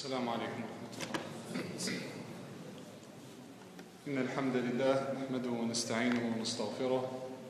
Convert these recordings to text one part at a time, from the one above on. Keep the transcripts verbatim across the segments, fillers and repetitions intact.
السلام عليكم ورحمة الله. إن الحمد لله نحمده ونستعينه ونستغفره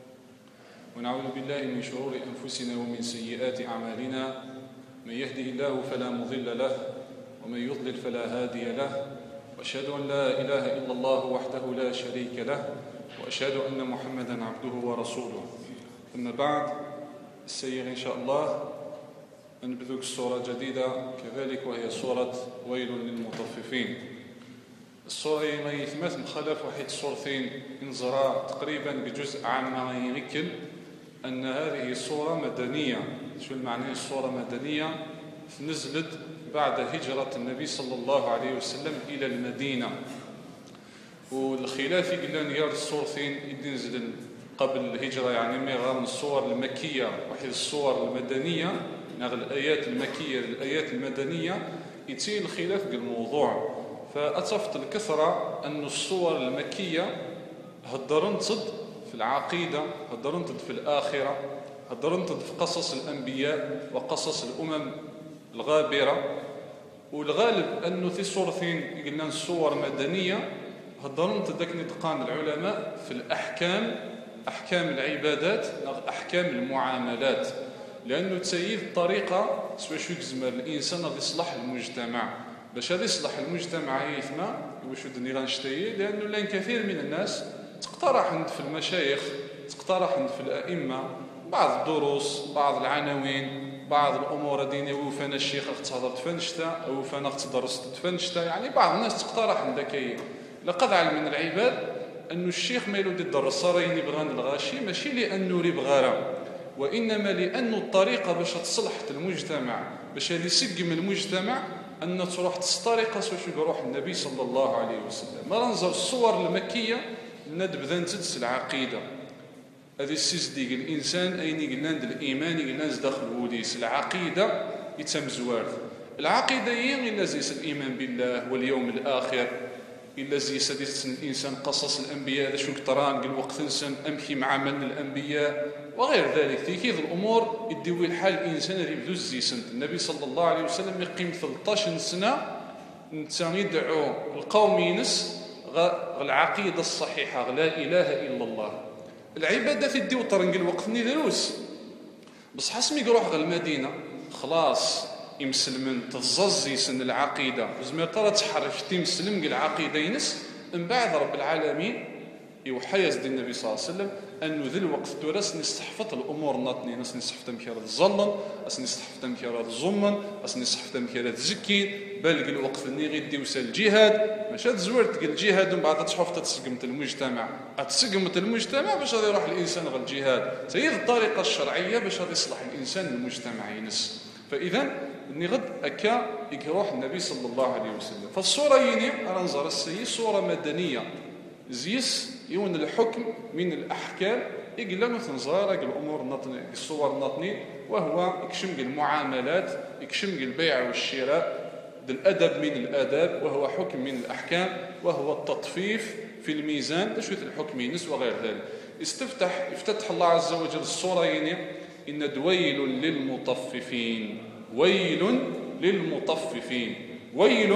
ونعوذ بالله من شرور أنفسنا ومن سيئات أعمالنا. من يهده الله فلا مضل له ومن يضلل فلا هادي له، وأشهد أن لا إله إلا الله وحده لا شريك له، وأشهد أن محمدا عبده ورسوله. أما بعد، السير إن شاء الله نبدأ سورة جديدة كذلك، وهي سورة ويل للمطففين. السورة ما يثمث مخلف واحد سورتين انزرا تقريبا بجزء عام ما يمكن أن هذه السورة مدنية. شو المعنى السورة مدنية؟ نزلت بعد هجرة النبي صلى الله عليه وسلم إلى المدينة، والخلاف قلنا نيار السورتين ينزل قبل الهجرة، يعني ما من السور المكية واحد السور المدنية، نغ الآيات المكية الآيات المدنية يتي الخلاف بالموضوع. فأتفت الكثرة أن السور المكية هدرنتد في العقيدة، هدرنتد في الآخرة، هدرنتد في قصص الأنبياء وقصص الأمم الغابرة. والغالب أنه في سورتين قلنا السور مدنية هدرنتد داك نتقان العلماء في الأحكام، أحكام العبادات، أحكام المعاملات، لأنه تسيد الطريقة سوى شو يزمر الإنسان غادي يصلح المجتمع. باش غادي يصلح المجتمع يثمى واش ودني غنشتي، لأنه لان كثير من الناس تقترح عند في المشايخ، تقترح عند في الأئمة بعض الدروس، بعض العناوين، بعض الأمور الدينية. وفانا الشيخ تهضر تفنشتا، أو فانا تدرس تفنشتا، يعني بعض الناس تقترح عندك هي. لقد علم من العباد أنه الشيخ ما يلود يدرس راه يبغى الغاشي، ماشي لأنه يبغى، وإنما لأن الطريقة باش تصلح المجتمع، باش يسقم المجتمع، أن تروح تسترق سوش بروح النبي صلى الله عليه وسلم. ما ننظر الصور المكية ندبذا نتدس العقيدة، هذه السيزديق الإنسان أين قلنا الإيمان قلنا داخل الوديس. العقيدة يتمزوار العقيدة هي إلا زيس الإيمان بالله واليوم الآخر، إلا زيس ديس الإنسان قصص الأنبياء، هذا شو كتران قل وقت نسن أمشي مع من الأنبياء وغير ذلك. تيكيد الأمور يدوي الحال الإنسان اللي بدو الزيسنت. النبي صلى الله عليه وسلم يقيم ثلاثة عشر سنة نتسان يدعو القوم ينس العقيدة الصحيحة، لا إله إلا الله. العبادة تديو طرنق الوقت ندروس، بس حسمي يروح غير المدينة خلاص يمسلمن تززي سن العقيدة وزمير ترى تحرف تيمسلم العقيدة ينس. من بعد رب العالمين يوحى يزد النبي صلى الله عليه وسلم أنه ذي الوقت تورس نستحفظ الأمور نطني، نس نستحفظ مكيرة الظلم، أس نستحفظ مكيرة الزمن، أس نستحفظ مكيرة الزكين، بل الوقت اللي غيدي وسال الجهاد. مش تزورت الجهاد ومن بعد تحفظ تسقمت المجتمع، تسقمت المجتمع باش غادي يروح الإنسان غير الجهاد. سيد الطريقة الشرعية باش غادي يصلح الإنسان المجتمع ينس. فإذا ني غد أكا يروح النبي صلى الله عليه وسلم. فالصورة يني أرنزر السي صورة مدنية زيس يون الحكم من الأحكام يقلنا تنظار الأمور النطني الصور النطني، وهو يكشم المعاملات، يكشم البيع والشراء، الأدب من الآداب، وهو حكم من الأحكام، وهو التطفيف في الميزان تشويت الحكم ينس وغير ذلك. استفتح افتتح الله عز وجل الصورة يني إن دويل للمطففين، ويل للمطففين. ويل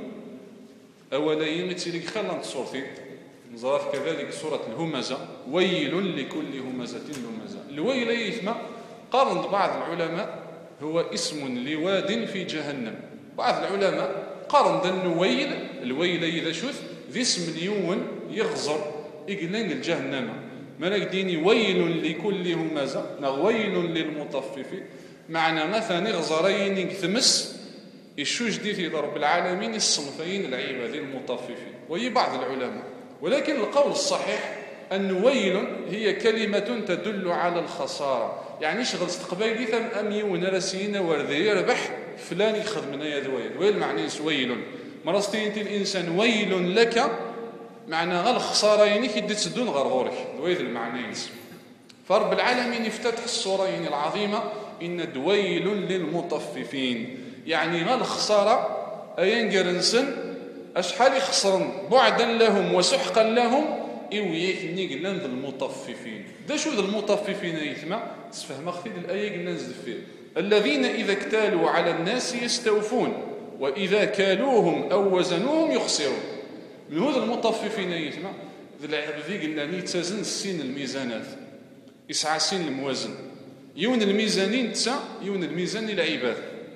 أولا يمتلك خلنا صورتي نظرف كذلك سورة الهمزة، ويل لكل همزة لمزة. الويل يثمى قارن بعض العلماء هو اسم لواد في جهنم. بعض العلماء قارن ذا الويل، الويل إذا شوف ذي اسم ليون يغزر إقلان الجهنم. ملك ديني ويل لكل همزة، ويل للمطففين، معنى مثلا يغزرين يثمس الشوج دي في رب العالمين الصنفين العباد المطففين. وهي بعض العلماء، ولكن القول الصحيح أن ويل هي كلمة تدل على الخسارة. يعني شغل استقبالي ثم أمي ونرسينا وردي يربح فلان يخدمنا يا ذويل. ويل معنى ويل مرستين الإنسان ويل لك، معنى غير الخسارة يعني كي تسدون غرغورك دويل المعنى. فرب العالمين يفتتح الصورة يعني العظيمة إن دويل للمطففين، يعني غير الخسارة أين قرنسن أشحال يخسرن بعدا لهم وسحقا لهم إويك نيق لنذ المطففين. دا شو ذا المطففين يثمى تسفهم أخذ الآية قلنا نزل فيه الذين إذا اكتالوا على الناس يستوفون وإذا كالوهم أو وزنوهم يخسرون. من هذا المطففين يتما ذي قلنا يتزن السين الميزانات يسعى سين الموازن يون الميزانين تسع يون الميزان للعباد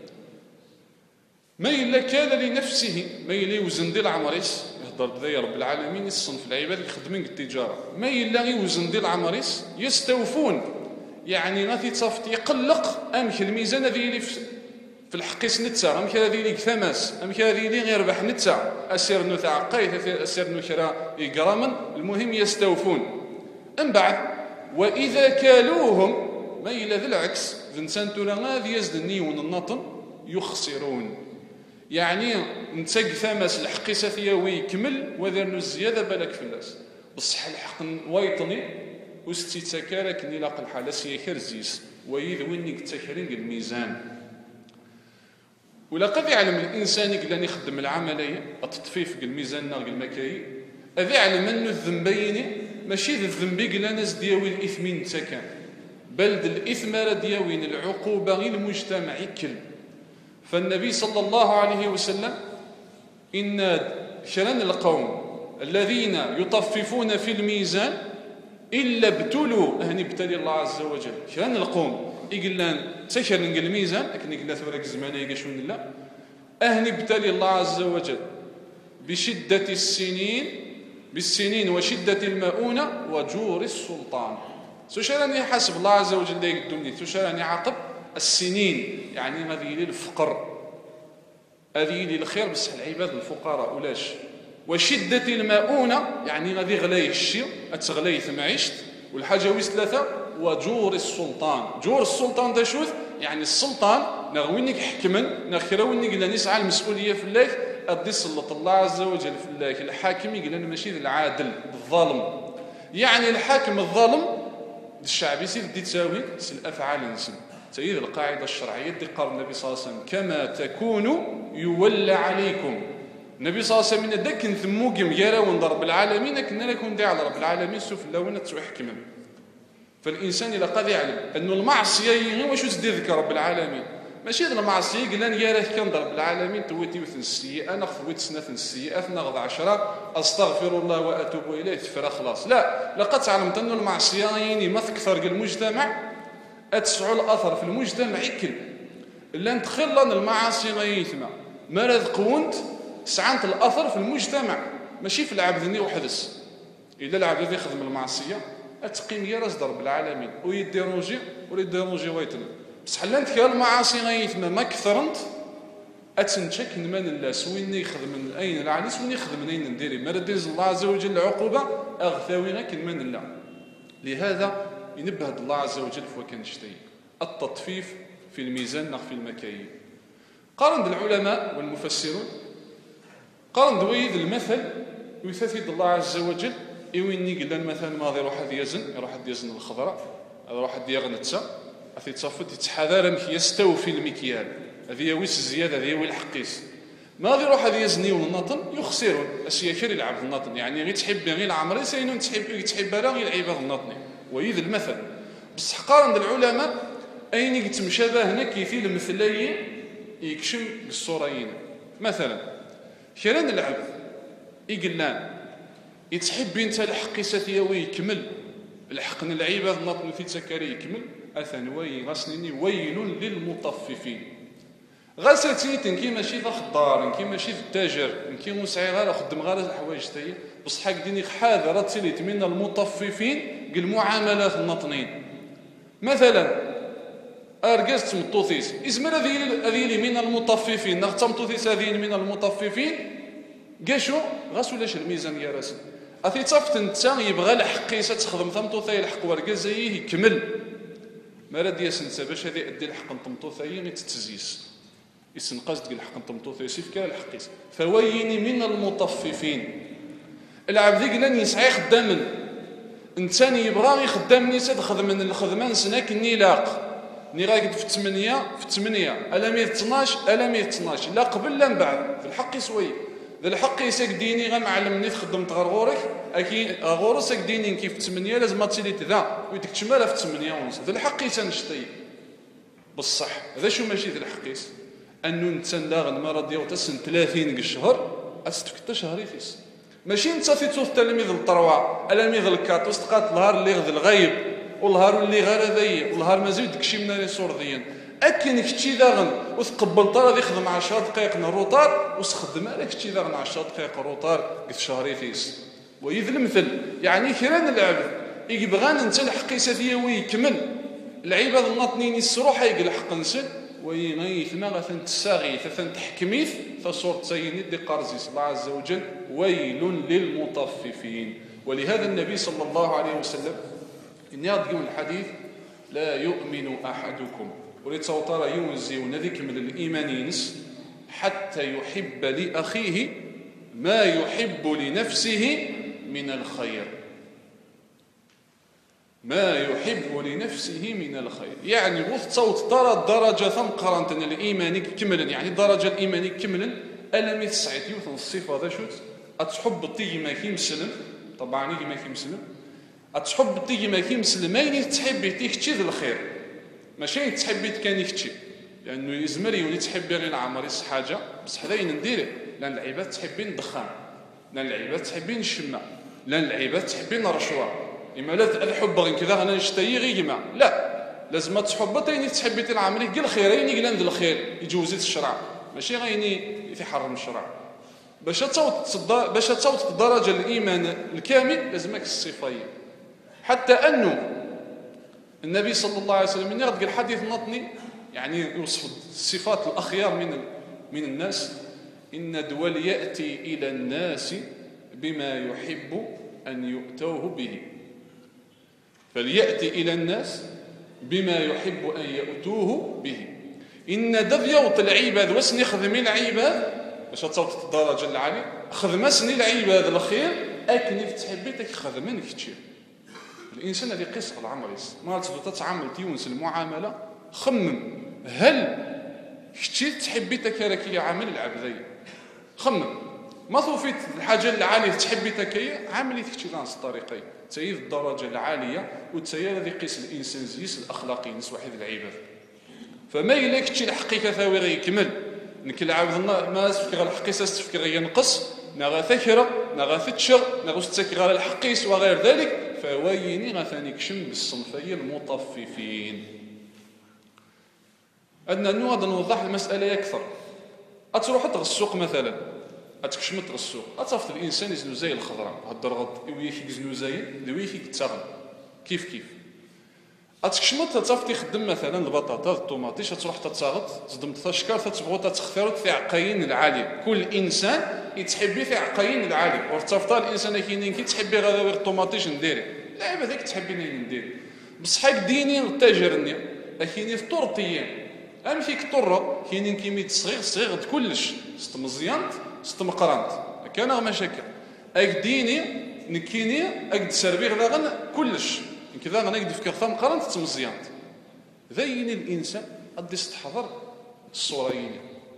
ما إلا كان لنفسه ما إلا يوزن ديال عمريس يهضر بذا رب العالمين الصنف العباد يخدمين التجارة ما إلا يوزن ديال عمريس يستوفون يعني غادي تصافط يقلق أمك الميزان هذه اللي في الحقيس نتسع أمك هذه اللي ثماس أمك هذه اللي يربح نتسع أسير نو تعقيت أسير نو شراء إقراما المهم يستوفون أم بعد وإذا كالوهم ما إلا ذي العكس ذنسان تولا غادي يزدني وننطن يخسرون يعني نتاق ثماس الحقيسة ثياوي يكمل وذرنو الزيادة بالك فلاس بصح الحق وايطني وستي تكارك نلاق الحالة سيكر زيس ويذ وينك تكرين الميزان ولقد يعلم الإنسان قلان يخدم العملية التطفيف الميزان ناغ المكاي أذي يعلم أنه الذنبين ماشي ذي الذنبي قلان دياوي الإثمين تكان بل الإثم دياوين العقوبة غير المجتمع كل فالنبي صلى الله عليه وسلم إن شرن القوم الذين يطففون في الميزان إلا ابتلوا أهني ابتلي الله عز وجل شرن القوم يقلان تشرن الميزان لكن يقلان ثورك زمانه يقشون الله أهني ابتلي الله عز وجل بشدة السنين بالسنين وشدة المؤونة وجور السلطان سوشراني حسب الله عز وجل دايق الدنيا سوشراني عاقب السنين يعني هذه لي الفقر هذه لي الخير بس العباد الفقراء ولاش وشدة المؤونة يعني غادي غلاي الشي اتغلاي ثمعيشت والحاجة ويس ثلاثة وجور السلطان جور السلطان دا شوث يعني السلطان نغوينك حكما نخيروينك لان يسعى المسؤولية في الله أدي سلط الله عز وجل في الله الحاكم يقول لنا ماشي العادل الظالم يعني الحاكم الظالم الشعب يصير دي تساوي الافعال نسم تأييد القاعدة الشرعية دي قال النبي صلى الله عليه وسلم كما تكونوا يولى عليكم النبي صلى الله عليه وسلم داك نثموكم يرى ونضرب العالمين كنا لكم داع على رب العالمين سوف لونا تحكم فالإنسان إذا قد يعلم أنه المعصية واش تدير ذكر رب العالمين ماشي هذا المعصية قلنا يراه كان ضرب العالمين تويتي وثن السيئة ناخذ ويت سنة السيئات ناخذ عشرة أستغفر الله وأتوب إليه تفرى خلاص لا لقد تعلمت أن المعصية يعني ما تكثر المجتمع أتسعوا الأثر في المجتمع يكل إلا ندخل لنا المعاصي غيثمة ما راد قونت سعنت الأثر في المجتمع ماشي في العبد ذني وحدث إذا العبد ذي يخدم المعصية أتقيم يرز ضرب العالمين ويديرونجي ويديرونجي ويتنا بصح لا انت المعاصي غيثما ما كثرنت اتنشك من الله سويني يخدم من اين العالي سويني يخدم من اين نديري ما رديز الله عز وجل العقوبه اغثاوي غير من الله لهذا ينبه الله عز وجل فوكان شتي التطفيف في الميزان في المكاييل قارن العلماء والمفسرون قارن دويد المثل يثثيد الله عز وجل يويني قلنا مثلا ماضي يروح هذا يزن يروح هذا يزن الخضراء يروح هذا يغنتسا أثي تصفت يتحذر أنك يستوفي المكيال هذه يويس الزيادة هذه يوي الحقيس ما غير روح هذه يزني والنطن يخسرون أشياء العبد النطن يعني غير تحب غير العمري سينون تحب تحب غير العباد النطن ويذ المثل بصح قارن العلماء أين يتمشابه هنا كيفي المثلي يكشم بالصورين مثلا كيران العبد يقلان يتحب انت الحقيسة ثياوي يكمل الحقن العباد النطن في تسكري يكمل أثن وي غسنني ويل للمطففين غسلتي كي ماشي ذا خضار كي ماشي ذا التاجر كي مسعي غير خدم غير الحوايج تاهي بصح ديني حاذر تسليت من المطففين المعاملات النطنين مثلا ارجست مطوثيس اسم هذه هذه من المطففين نغتم مطوثيس هذه من المطففين قاشو غسولاش الميزان يا راسل اثي تصفت انت يبغى الحقيسه تخدم ثمطوثي الحق ورقازيه يكمل ما راد يسنسى باش هذه ادي الحق نطمطوثي ما تتزيس يسنقاز ديال الحق نطمطوثي سيف كاع الحقيس فويني من المطففين العبد قلان يسعى خداما انسان يبغى يخدم نيسا خدم من الخدمان سناك النيلاق ني غايد في ثمانية في ثمانية ألا مية اثناش ألا مية اثناش لا قبل لا من بعد في الحق يسوي ذا الحق يساك ديني غنعلمني تخدم تغرغورك اكي غورسك ديني كيف ثمانية لازم تسيلي ذا ويدك تشمالها في ثمانية ونص ذا الحق يسنشتي بصح هذا شو ماشي ذا الحق يس انه انت داغن مرض ديال تسن ثلاثين الشهر استفكت شهري فيس ماشي انت فيتو التلميذ الطروع التلميذ الكات وسقات النهار اللي غد الغيب والنهار اللي غير ذي والنهار ما زيد داكشي من لي سورديين اكن كشتي داغن وتقبل طرا يخدم عشرة دقائق من الروطار وتخدم على كشتي داغن عشرة دقائق الروطار قلت شهري فيس ويذ المثل يعني كران العبد يبغان انت الحقيسه فيا ويكمل العباد الناطنين السروح يقل حق نسل ويغيث ما غثن تساغي ثثن تحكميث فصورت سيني دي قرزي الله عز وجل ويل للمطففين. ولهذا النبي صلى الله عليه وسلم إن يضيون الحديث لا يؤمن أحدكم ولتصوتر ينزي ونذيك من الإيمان ينس حتى يحب لأخيه ما يحب لنفسه من الخير ما يحب لنفسه من الخير يعني وتصوت ترى الدرجة ثم قرنت الإيمان كملا يعني الدرجة الإيمانية كملا ألم يتسعد يوثن الصفة ذا شوت أتحب تيجي ما كي مسلم طبعا يجي ما كي مسلم أتحب تيجي ما كي مسلم ما يني تحب تيكتشي ذا الخير ماشي تحب كان يكتشي لأنه يعني يزمر يولي تحب غير عمر يس حاجة بس حذا نديره لأن العباد تحبين الدخان لأن العباد تحبين الشمة لأن العباد تحبين الرشوة إما لا الحب غير كذا أنا نشتهي غير جماعة لا لازم تحب تيني تحبي العمل قال الخير يني قال الخير يجوزيت الشرع ماشي غيني في حرم الشرع باش تصوت باش تصوت الدرجة الإيمان الكامل لازمك الصفين حتى أنه النبي صلى الله عليه وسلم من يغد الحديث النطني يعني يوصف الصفات الأخيار من من الناس إن دول يأتي إلى الناس بما يحب أن يؤتوه به فليأتي إلى الناس بما يحب أن يؤتوه به إن دفيوت العباد وسني خذمي العباد باش تصوت الدرجة العالية خذم سني العباد الخير أكني تحبيتك خذمنك كتير الإنسان اللي قصر العمر ما تتعامل تيونس المعاملة خمم هل كتير تحبيتك راكي عامل العبدية خمم ما ثوفيت الحاجة العالية تحبيتك هي عامل كتير ناس الطريقين تسيد الدرجة العالية وتسيد الذي قيس الإنسان زيس الأخلاقي نس واحد العباد فما إلا كتير الحقيقة ثاوي غير يكمل نكل عبد ما تفكر الحقيقة تفكر غير ينقص نغا ثكرة نغا ثتشر نغا تفكر على الحقيس وغير ذلك فويني غثاني كشم بالصنفية المطففين. أدنى نوض نوضح المسألة أكثر أتروح تغ السوق مثلا أتكشم تغ السوق أتصفت الإنسان يزنو زي الخضراء هاد الرغض ويخي يزنو زي لويخي يتسغل كيف كيف أتكشم تتصفت يخدم مثلا البطاطا الطوماطيش تروح تتصاغط صدمت تشكر تتبغو تتخثر في عقاين العالي كل إنسان يتحبي في عقاين العالي وتصفت الإنسان كي كي تحبي غدا غير الطوماطيش نديري لا هذاك تحبيني نديري بصح هاك ديني التاجرني لكن فطورتيين أم فيك طرة كاينين كيميت صغير صغير كلش ست مزيانت ست مقرانت كان مشاكل اك ديني نكيني اك تسربي غدا كلش كذا انا نقد فكر ثم قرانت تمزيانت ذين الانسان قد يستحضر الصورين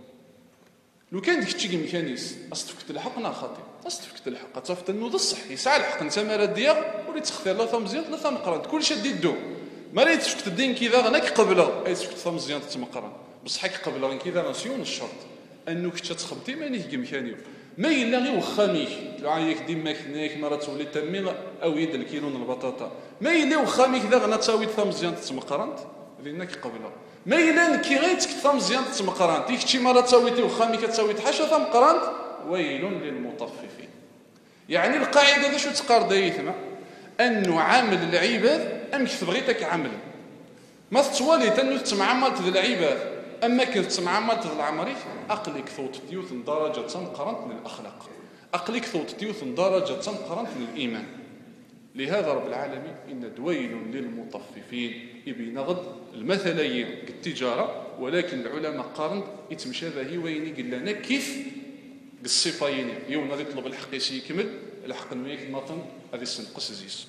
لو كان ديك تشي ميكانيس استفكت الحق خاطي استفكت الحق تصفت انه الصح يسعى الحق انت مرا ديال ولي تخثر لا ثم مزيانت لا ثم قرانت كلشي ديدو ما ريت تفكت الدين كذا غناك قبله اي تفكت ثم مزيان تمقرن بصح حك قبله كذا نسيون الشرط انك تتخبطي ماني كيمكانيو ما الا غير وخاميك لو عايك ديما كناك مره تولي تمي او يد الكيلون البطاطا ما الا وخاميك ذا غنا تساوي ثم مزيان تمقرنت لانك قبله ما الا نكي غير ثم مزيان تمقرنت ديك شي مره تساويتي وخاميك تساوي حاشا ثم قرنت ويل للمطففين يعني القاعده ذا شو تقار دايثما انه عامل العباد أمك تبغيتك عمل ما تتوالي تنو تمعاملت ذي العباد أما كنت تمعاملت ذي العمري أقلك ثوت ديوث درجة تنقرنت من الأخلاق أقلك ثوت ديوث درجة تنقرنت من الإيمان. لهذا رب العالمين إن دويل للمطففين يبي نغض المثليين كالتجارة ولكن العلماء قارن يتمشابه وين قل لنا كيف بالصفين يوم هذا يطلب الحقيسي يكمل الحق نويك المطن هذا السنقص زيس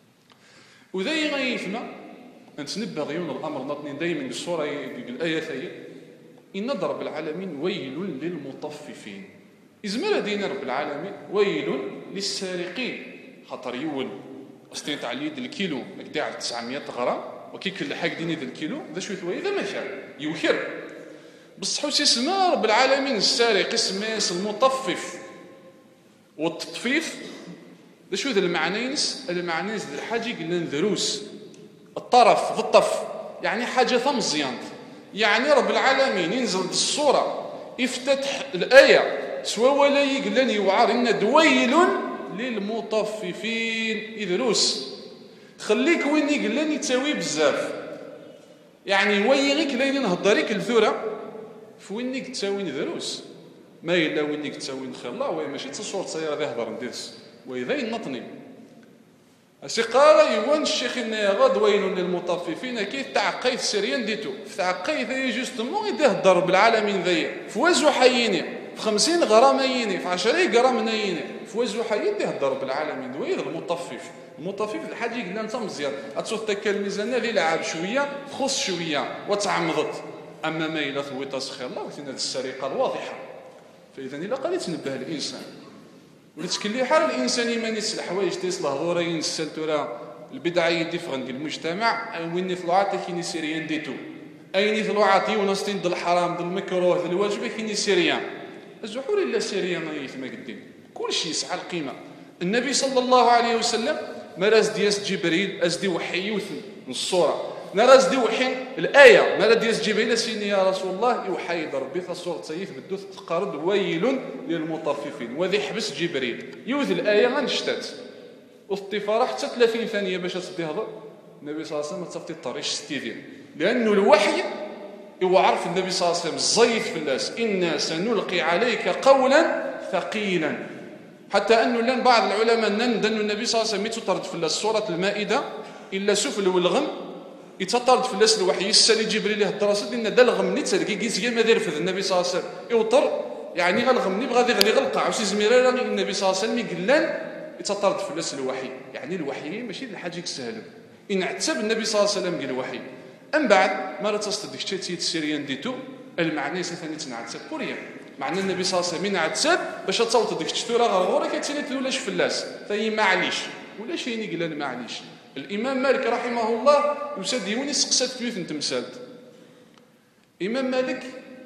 وذي غيثنا أنت نبغيون الأمر نطني دايما بالصورة الآية ثي إن رب العالمين ويل للمطففين إزمال دين رب العالمين ويل للسارقين خطر يول أستيت على يد الكيلو مقدار تسعمية غرام وكي كل حاجة ديني ذا الكيلو ذا شو ثوي ذا مثال يوكر بصح تسمى رب العالمين السارق اسمه المطفف والتطفيف دا شو ذا المعنينس المعنينس ذا الحاجة قلنا دروس الطرف في الطف يعني حاجة ثمزيان يعني رب العالمين ينزل الصورة يفتتح الآية سوا ولا يقلن يوعر إن دويل للمطففين يدروس خليك وين يقلن يتساوي بزاف يعني ويغيك لين نهضريك الثورة فوينك تساوي دروس ما إلا وينك تساوي خير الله وهي ماشي تصور سيارة ذي هضر نديرس وإذا ينطني أسي قال يوان الشيخ إن غد ويل للمطففين كيف تعقيت سريان ديتو في تعقيت ذي جوستمون يديه الضرب العالمين ذي فوازو حييني في خمسين غرام ييني في عشرين غرام نييني فوازو حيين ديه الضرب العالمين ذي المطفف المطفف الحاجة قلنا انت مزيان أتصوت تكا الميزانية ذي لعب شوية تخص شوية وتعمضت أما ما إلا ثويت أسخير الله وثنا السرقة الواضحة فإذا إلا قال يتنبه الإنسان ولتكلي حال الإنسان يماني الحوايج تيصلح ضورين السلتورة البدعة يدي في غندي المجتمع وين يطلعات كيني سيريان ديتو أين يطلعات وناستين ضد الحرام ضد المكروه ضد الواجب كيني سيريان الزحور إلا سيريان يثما قدين كل شيء يسعى القيمة النبي صلى الله عليه وسلم مرز دياس جبريل أزدي وحي يوثن من الصورة نراز دي وحين الآية ما دياس جبريل سيني يا رسول الله يوحي ربي فالصورة سيث بدو تقارد ويل للمطففين وذي حبس جبريل يوث الآية غنشتات والطفارة حتى ثلاثين ثانية باش تصدي هذا النبي صلى الله عليه وسلم تصفتي الطريش ستيدين لأنه الوحي يعرف النبي صلى الله عليه وسلم الزيف في الناس إنا سنلقي عليك قولا ثقيلا حتى أنه لان بعض العلماء ندن النبي صلى الله عليه وسلم يتطرد في الناس سورة المائدة إلا سفل والغم يتطرد في الناس الوحي يسالي جبريل له الدراسات لأن دا الغم نيت تلقي كيس ما دير في النبي صلى الله عليه وسلم يوطر يعني غالغم ني بغا غادي غلقع وسي زميرة النبي صلى الله عليه وسلم يقلان يتطرد في الناس الوحي يعني الوحي ماشي الحاجة سهلة إن اعتب النبي صلى الله عليه وسلم قال الوحي أم بعد ما تصدق شتي السيريان ديتو المعنى ثاني تنعتب كوريا معنى النبي صلى الله عليه وسلم ينعتب باش تصوت ديك الشتوره غرغوره كتسني تلولاش فلاس فهي معليش ولا شي يقول معليش الامام مالك رحمه الله يسد يوني سقسات ثلاث تمثالت امام مالك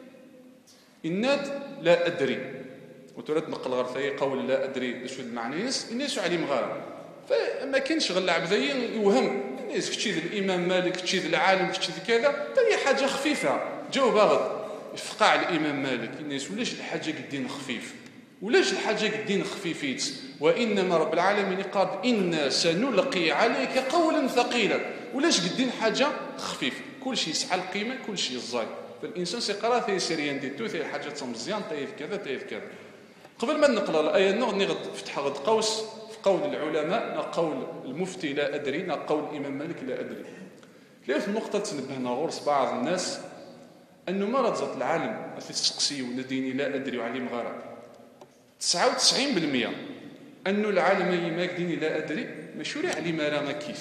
إناد لا ادري وترد نقل غير ثاني قول لا ادري شو المعنيس الناس عليه مغارب فما كانش غير العبدين يوهم الناس كتشي الامام مالك كتشي العالم كتشي كذا هي حاجه خفيفه جو باغد يفقع الامام مالك الناس ولاش الحاجه قدين خفيف ولاش الحاجه قدين خفيفيت وانما رب العالمين قال إنا سنلقي عليك قولا ثقيلا ولاش قدين حاجه خفيف كل شيء يسعى القيمه كل شيء الزاي فالانسان سيقرا ثي سيريان ديتو ثي حاجه مزيان طيف كذا طيف كذا قبل ما نقرا الايه نغني فتح غد قوس في قول العلماء قول المفتي لا ادري قول الامام مالك لا ادري ثلاث نقطه تنبهنا غرس بعض الناس أنه ما رضت العالم في السقسي ونديني لا أدري وعليم غارة تسعة وتسعين بالمئة أنه العالم ما يديني لا أدري مشوري علم رانا كيف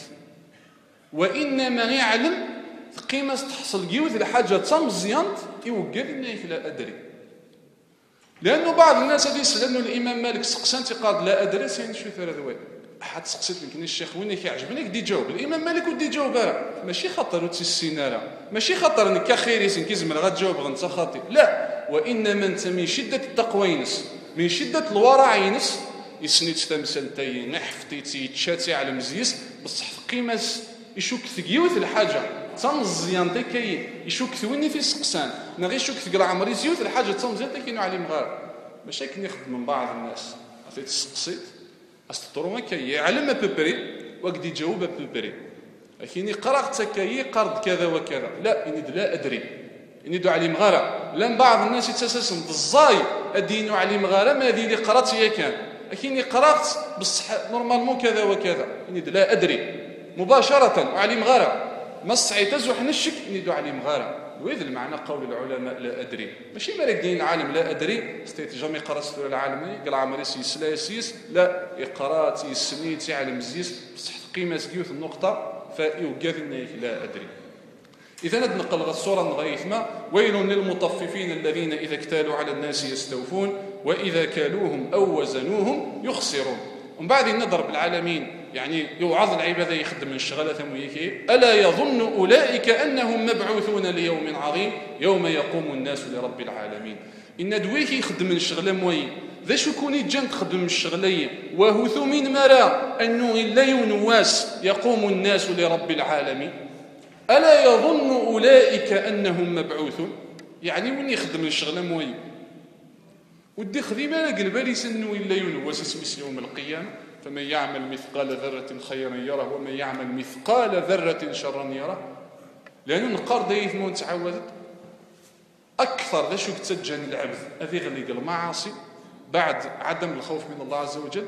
وإنما يعلم قيمة تحصل جيوث الحاجة تمزيانت يوقف إنه لا أدري لأنه بعض الناس هذه يسأل أنه الإمام مالك سقسانتي قال لا أدري سين شو ثلاث ذوي حد سقسيت لك الشيخ وين كيعجبني كدي جاوب الامام مالك ودي جاوب راه ماشي خطر وتسي السيناره ماشي خطر انك خيري سين كيزمر غتجاوب غنت خاطي لا وانما انت من شده التقوى ينس من شده الورع ينس يسنيت تمثل تاي نحفتي تشاتي على مزيس بصح قيمه يشوك ثقيوث الحاجه تنزيان تكاين يشوك ثويني في سقسان انا غير يشوك ثقرا عمري زيوث الحاجه تنزيان تكاين على مغار ماشي كني نخدم من بعض الناس عرفتي تسقسيت أستطرما كي يعلم ببري وقد يجاوب ببري لكن قرأت كي قرض كذا وكذا لا إني لا أدري إني دو علي مغارة لأن بعض الناس يتساسم بالزاي أدينو علي مغارة ما هذه اللي قرأت هي كان لكن قرأت بالصح نورمالمون كذا وكذا إني لا أدري مباشرة وعلي مغارة ما الصعيد تزوح نشك إني دو علي مغارة وإذا المعنى قول العلماء لا أدري ماشي مالك دين عالم لا أدري استيت جامي قرأت سورة العالمية قال عمري سيس لا يسيس لا إقرات يسنيت يعلم زيس بصح قيمة سكيوث النقطة فيوقف لا أدري إذا نقل الصورة نغيثما ويل للمطففين الذين إذا اكتالوا على الناس يستوفون وإذا كالوهم أو وزنوهم يخسرون ومن بعد نضرب العالمين يعني يوعظ العباد يخدم من الشغله ثمويكي. الا يظن اولئك انهم مبعوثون ليوم عظيم يوم يقوم الناس لرب العالمين. ان دويكي يخدم من الشغله موي ذا شو كوني جان تخدم من الشغليه وهو من مرا انه الا ينواس يقوم الناس لرب العالمين. الا يظن اولئك انهم مبعوثون، يعني وين يخدم من الشغله موي ودي خديمه قلبه لي سنو الا ينواس اسمس يوم القيامه. فمن يعمل مثقال ذرة خيرا يره ومن يعمل مثقال ذرة شرا يره. لأنه نقار دايث مون تعودت أكثر ذا شو تسجن العبد أذي غليق المعاصي بعد عدم الخوف من الله عز وجل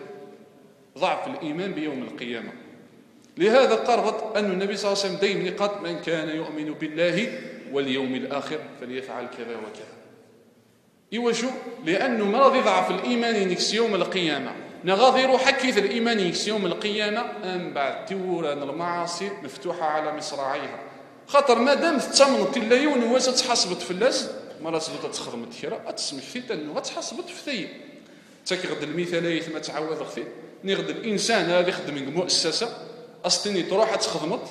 ضعف الإيمان بيوم القيامة. لهذا قررت أن النبي صلى الله عليه وسلم دايما نقاط من كان يؤمن بالله واليوم الآخر فليفعل كذا وكذا. إيوشو لأنه مرض ضعف الإيمان ينكس يوم القيامة نغاضي حكيث الإيمان يكس يوم القيامة أن بعد توران المعاصي مفتوحة على مصراعيها. خاطر ما دام تمنط إلا يون واسا تحاسبت في اللاز مرة سلطة تخدمت خيرا أتسمح في تنو غتحاسبت في ثي تاكي غد المثالية ثم تعود غثي نغد الإنسان هذا يخدم من مؤسسة أصلني تروح تخدمت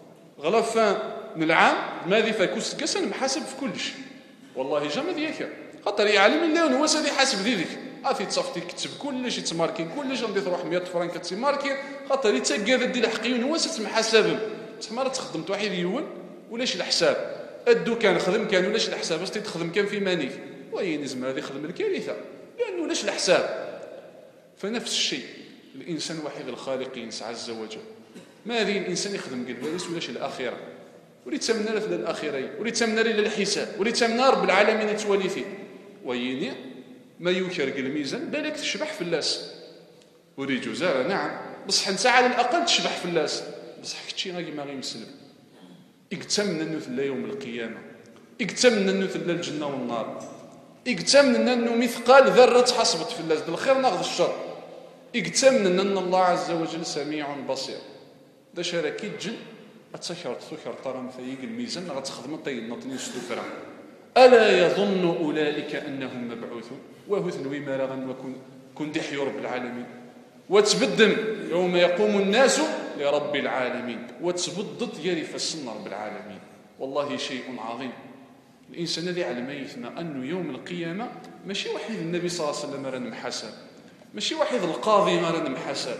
غلفا من العام ماذي فاكوس كسن محاسب في كل شيء. والله جا مذيك خاطر يعلم الله أنه واسا يحاسب ذيك أفي تصفتي كتب كلش يتماركين كلش غادي تروح مية فرنك تماركي خاطر يتسقى دي الحقيون واسا محاسب تحمر تخدمت واحد يون ولاش الحساب ادو كان خدم كان ولاش الحساب بس تخدم كان في مانيك وين زعما هذه خدم الكارثه لانه لاش الحساب. فنفس الشيء الانسان وحيد الخالق ينسى عز وجل ما هذه الانسان يخدم قلبه ولاش الاخره ولي تمنى له الاخرين ولي تمنى له الحساب ولي تمنى رب العالمين يتواليثي ويني ما يكرق الميزان بالك تشبح في اللاس ولي جزاره نعم بصح انت على الاقل تشبح في اللاس بصح كتشي غير ما غيمسلم اقتمن انه ثلا يوم القيامه اقتمن انه ثلا الجنه والنار اقتمن انه مثقال ذره حسبت في اللاس بالخير ناخذ الشر اقتمن ان الله عز وجل سميع بصير. دا شراكي جن اتسكرت سكر ترى مثيق الميزان غتخدم طين نطني سفرا. الا يظن اولئك انهم مبعوثون وهو ثنوي ما رغن وكن كن دحي رب العالمين وتبدم يوم يقوم الناس لرب العالمين وتبدد يرف السن رب العالمين. والله شيء عظيم. الانسان الذي على ميتنا انه يوم القيامه ماشي وحيد النبي صلى الله عليه وسلم راه محاسب ماشي وحيد القاضي ما راه محاسب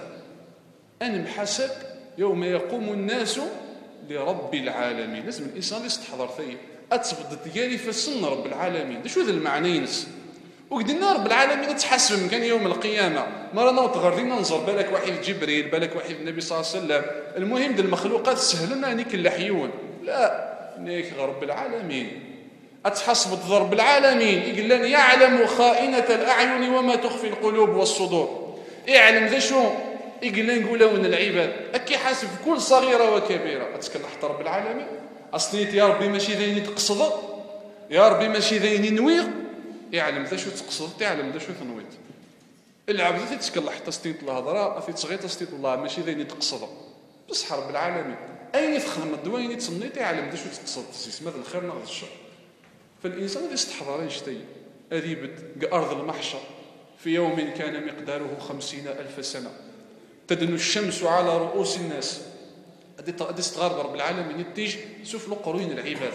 ان محاسب يوم يقوم الناس لرب العالمين. لازم الانسان يستحضر فيه اتبدد يرف السن رب العالمين. شو ذا المعنى ينس وقدنا رب العالمين تحسب من كان يوم القيامه ما رانا تغردينا ننظر بالك واحد جبريل بالك واحد النبي صلى الله عليه وسلم المهم ديال المخلوقات سهل لنا نيك اللحيون لا نيك رب العالمين اتحسب رب العالمين يقول لنا يعلم خائنة الاعين وما تخفي القلوب والصدور. يعلم ذا شو يقول لنا نقولوا ان العباد اكي حاسب كل صغيره وكبيره اتكلم حتى رب العالمين اصنيت يا ربي ماشي ذيني تقصد يا ربي ماشي ذيني نوي يعلم ذا شو تقصد يعلم ذا شو تنويت. العبد ذي تتكلم حتى ستيت الهضره في تصغيط ستيت الله ماشي ذيني تقصد بصح رب العالمين اين تخدم الدوين تصنيت يعلم ذا شو تقصد تسمى الخير ناخذ الشر. فالانسان غادي يستحضر شتي هذه بد ارض المحشر في يوم كان مقداره خمسين الف سنه تدنو الشمس على رؤوس الناس غادي تستغرب رب العالمين يتيج سفل قروين العباد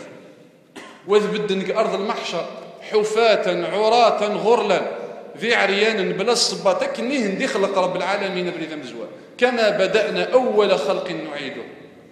وذبدن ارض المحشر حفاة عراة غرلا ذي عريان بلا الصباط كنيه ندي خلق رب العالمين بريد مزوار كما بدأنا أول خلق نعيده.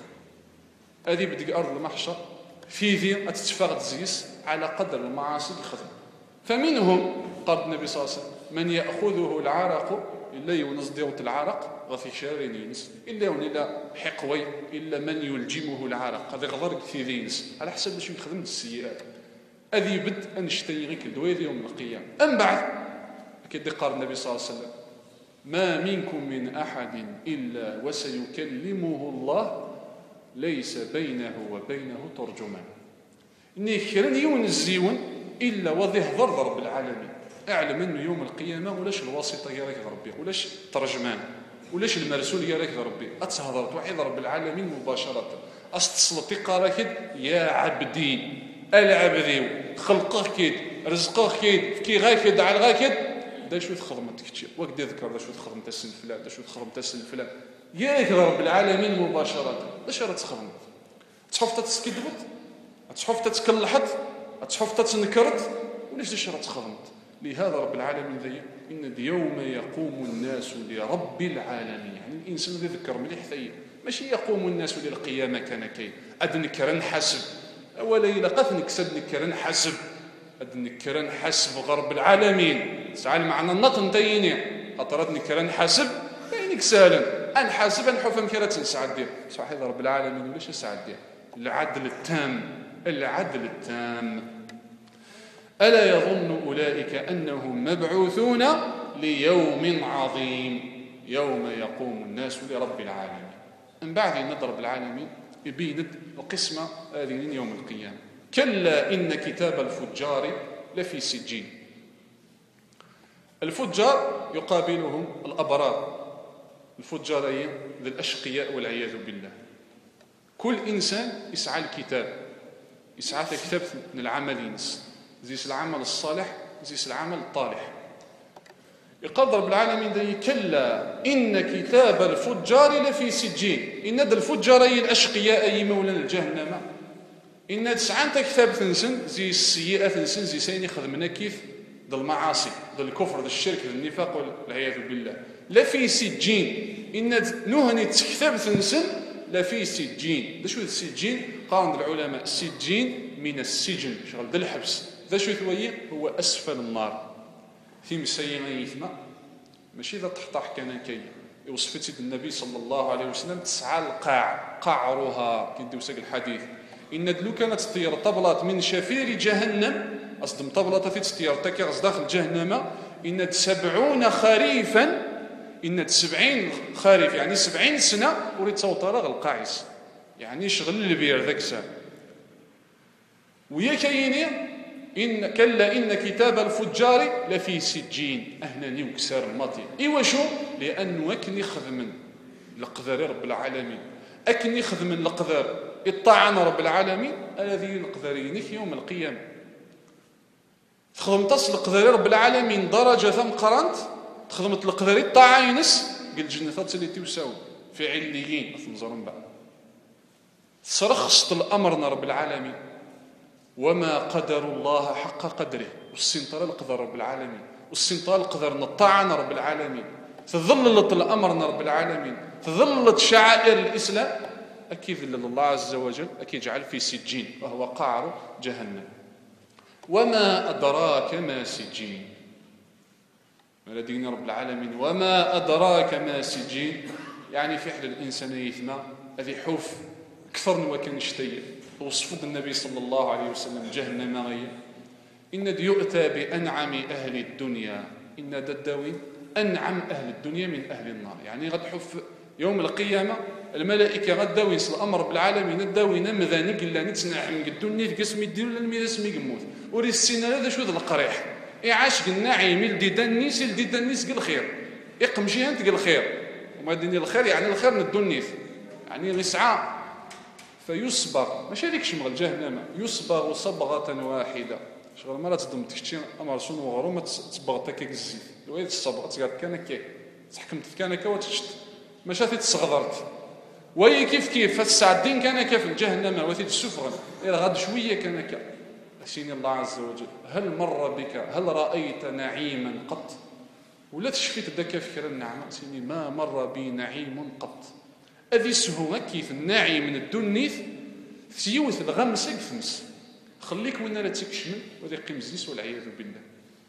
هذه بدك أرض المحشر في ذي أتتفاغد زيس على قدر المعاصي الخدم. فمنهم قال النبي صلى الله عليه وسلم من يأخذه العرق إلا يونس ديوت العرق غفي شارين ينس إلا يون إلا حقوي إلا من يلجمه العرق هذا غضر في ذينس على حسب شو يخدم السيئات. هذه بد أن نشتري غير الدوير يوم القيامة. أم بعد كده قال النبي صلى الله عليه وسلم ما منكم من أحد إلا وسيكلمه الله ليس بينه وبينه ترجمان. نيكرن يون الزيون إلا وذي هضر رب العالمين أعلم أنه يوم القيامة ولاش الواسطة يا ريك ربي ولاش ترجمان ولاش المرسول يا ريك ربي أتهضرت وحيد رب العالمين مباشرة أستصلتي قاركد يا عبدي العبدي خلقه كيد رزقه كيد كي غاكد على غاكد دا شو تخدمت كتشي وقد يذكر دا شو تخدمت السن فلان دا شو تخدمت السن فلان ياك رب العالمين مباشرة اش راه تخدم تحف تتسكدبط تحف تتكلحط تحف تتنكرت ولاش اش راه تخدمت. لهذا رب العالمين ذي ان يوم يقوم الناس لرب العالمين، يعني الانسان اللي ذكر مليح ثي ماشي يقوم الناس للقيامه كان كاين اد نكر نحسب اولا الا قد نكسب نكر نحسب اد نكر نحسب غرب العالمين سعى المعنى النط تيني خاطر نكر نحسب يعني سالم انحاسب نحوف مكره تنسعد دير صح هذا رب العالمين ولاش سعد دير العدل التام العدل التام. ألا يظن أولئك أنهم مبعوثون ليوم عظيم يوم يقوم الناس لرب العالمين. من بعد نضرب العالمين يبين القسمة هذه يوم القيامة. كلا إن كتاب الفجار لفي سجين. الفجار يقابلهم الأبرار، الفجار هي ذي الأشقياء والعياذ بالله. كل إنسان يسعى الكتاب، يسعى كتاب من العمل ينس زيس العمل الصالح زيس العمل الطالح. يقدر بالعالمين ذي كلا إن كتاب الفجار لفي سجين. إن ذا الفجار أي الأشقياء أي مولا الجهنم إن تسعان كتاب ثنسن زي السيئة ثنسن زي سيني خدمنا كيف ذا المعاصي ذا الكفر ذا الشرك ذا النفاق والعياذ بالله. لفي سجين إن نهني كتاب ثنسن لفي سجين. ذا شو السجين؟ قارن العلماء السجين من السجن شغل ذا الحبس ذا شو ثويه هو أسفل النار في مسينا يثمى ماشي ذا تحت كان كي وصفت النبي صلى الله عليه وسلم تسعى القاع قعرها كيديو ساق الحديث إن دلو كانت تطير طبلات من شفير جهنم أصدم طبلات في تطير تكيغز داخل جهنم إن سبعون خريفا إن سبعين خريف يعني سبعين سنة وريد صوتها القاعس يعني شغل البير ذاك سا ويا كايني إن كلا إن كتاب الفجار لفي سجين أهنا نيوكسر الماطي إيوا شو لأنه أكني خدمن لقدر رب العالمين أكني خدمن لقدر الطاعن رب العالمين الذي لقدرينك يوم القيامة تخدم تصل قدر رب العالمين درجة ثم قرنت تخدمت لقدر الطاعينس قل جنة اللي توساو في عليين أثنزرون بعد صرخصت الأمر رب العالمين وما قدر الله حق قدره والسنطرة القدر رب العالمين والسنطرة القدر نطعنا رب العالمين تظللت الأمر رب العالمين تظللت شعائر الإسلام أكيد الله عز وجل أكيد جعل في سجين وهو قعر جهنم. وما أدراك ما سجين دين رب العالمين وما أدراك ما سجين يعني فعل الإنسان يثنى هذه حوف أكثر من وكان يشتي وصفت النبي صلى الله عليه وسلم جهنم غير إن يؤتى بأنعم أهل الدنيا إن الداوي أنعم أهل الدنيا من أهل النار يعني غد حف يوم القيامة الملائكة غد داوي الأمر بالعالمين الداوي نمذاني قلا نتنعم الدنيا قسم الدين ولا الميدا اسمي قموت وري السنة هذا شو ذا القريح إعاش النعيم الديدان نيس الديدان نيس قل خير إقمشي أنت قل خير وما ديني الخير يعني الخير من الدنيا يعني غسعة فيصبغ ماشي هذيك شمغل جهنم يصبغ صبغة واحدة شغل ما لا تضم تكتشي أمر سون وغرو ما تصبغ تكيك الزيت وين تصبغ تقعد كان كيك تحكمت كان كا وتشت ماشي تصغدرت وهي كيف كيف فالسعدين كان كيف الجهنم وثيت السفغن إلى غد شوية كان كا سين الله عز وجل هل مر بك هل رأيت نعيما قط ولا تشفيت داك فكر النعمة سيني ما مر بي نعيم قط أذي سهوة كيف الناعي من الدنيث ثيوث الغمس يقفمس خليك وين لا تكشمل وذي قيم زيس والعياذ بالله.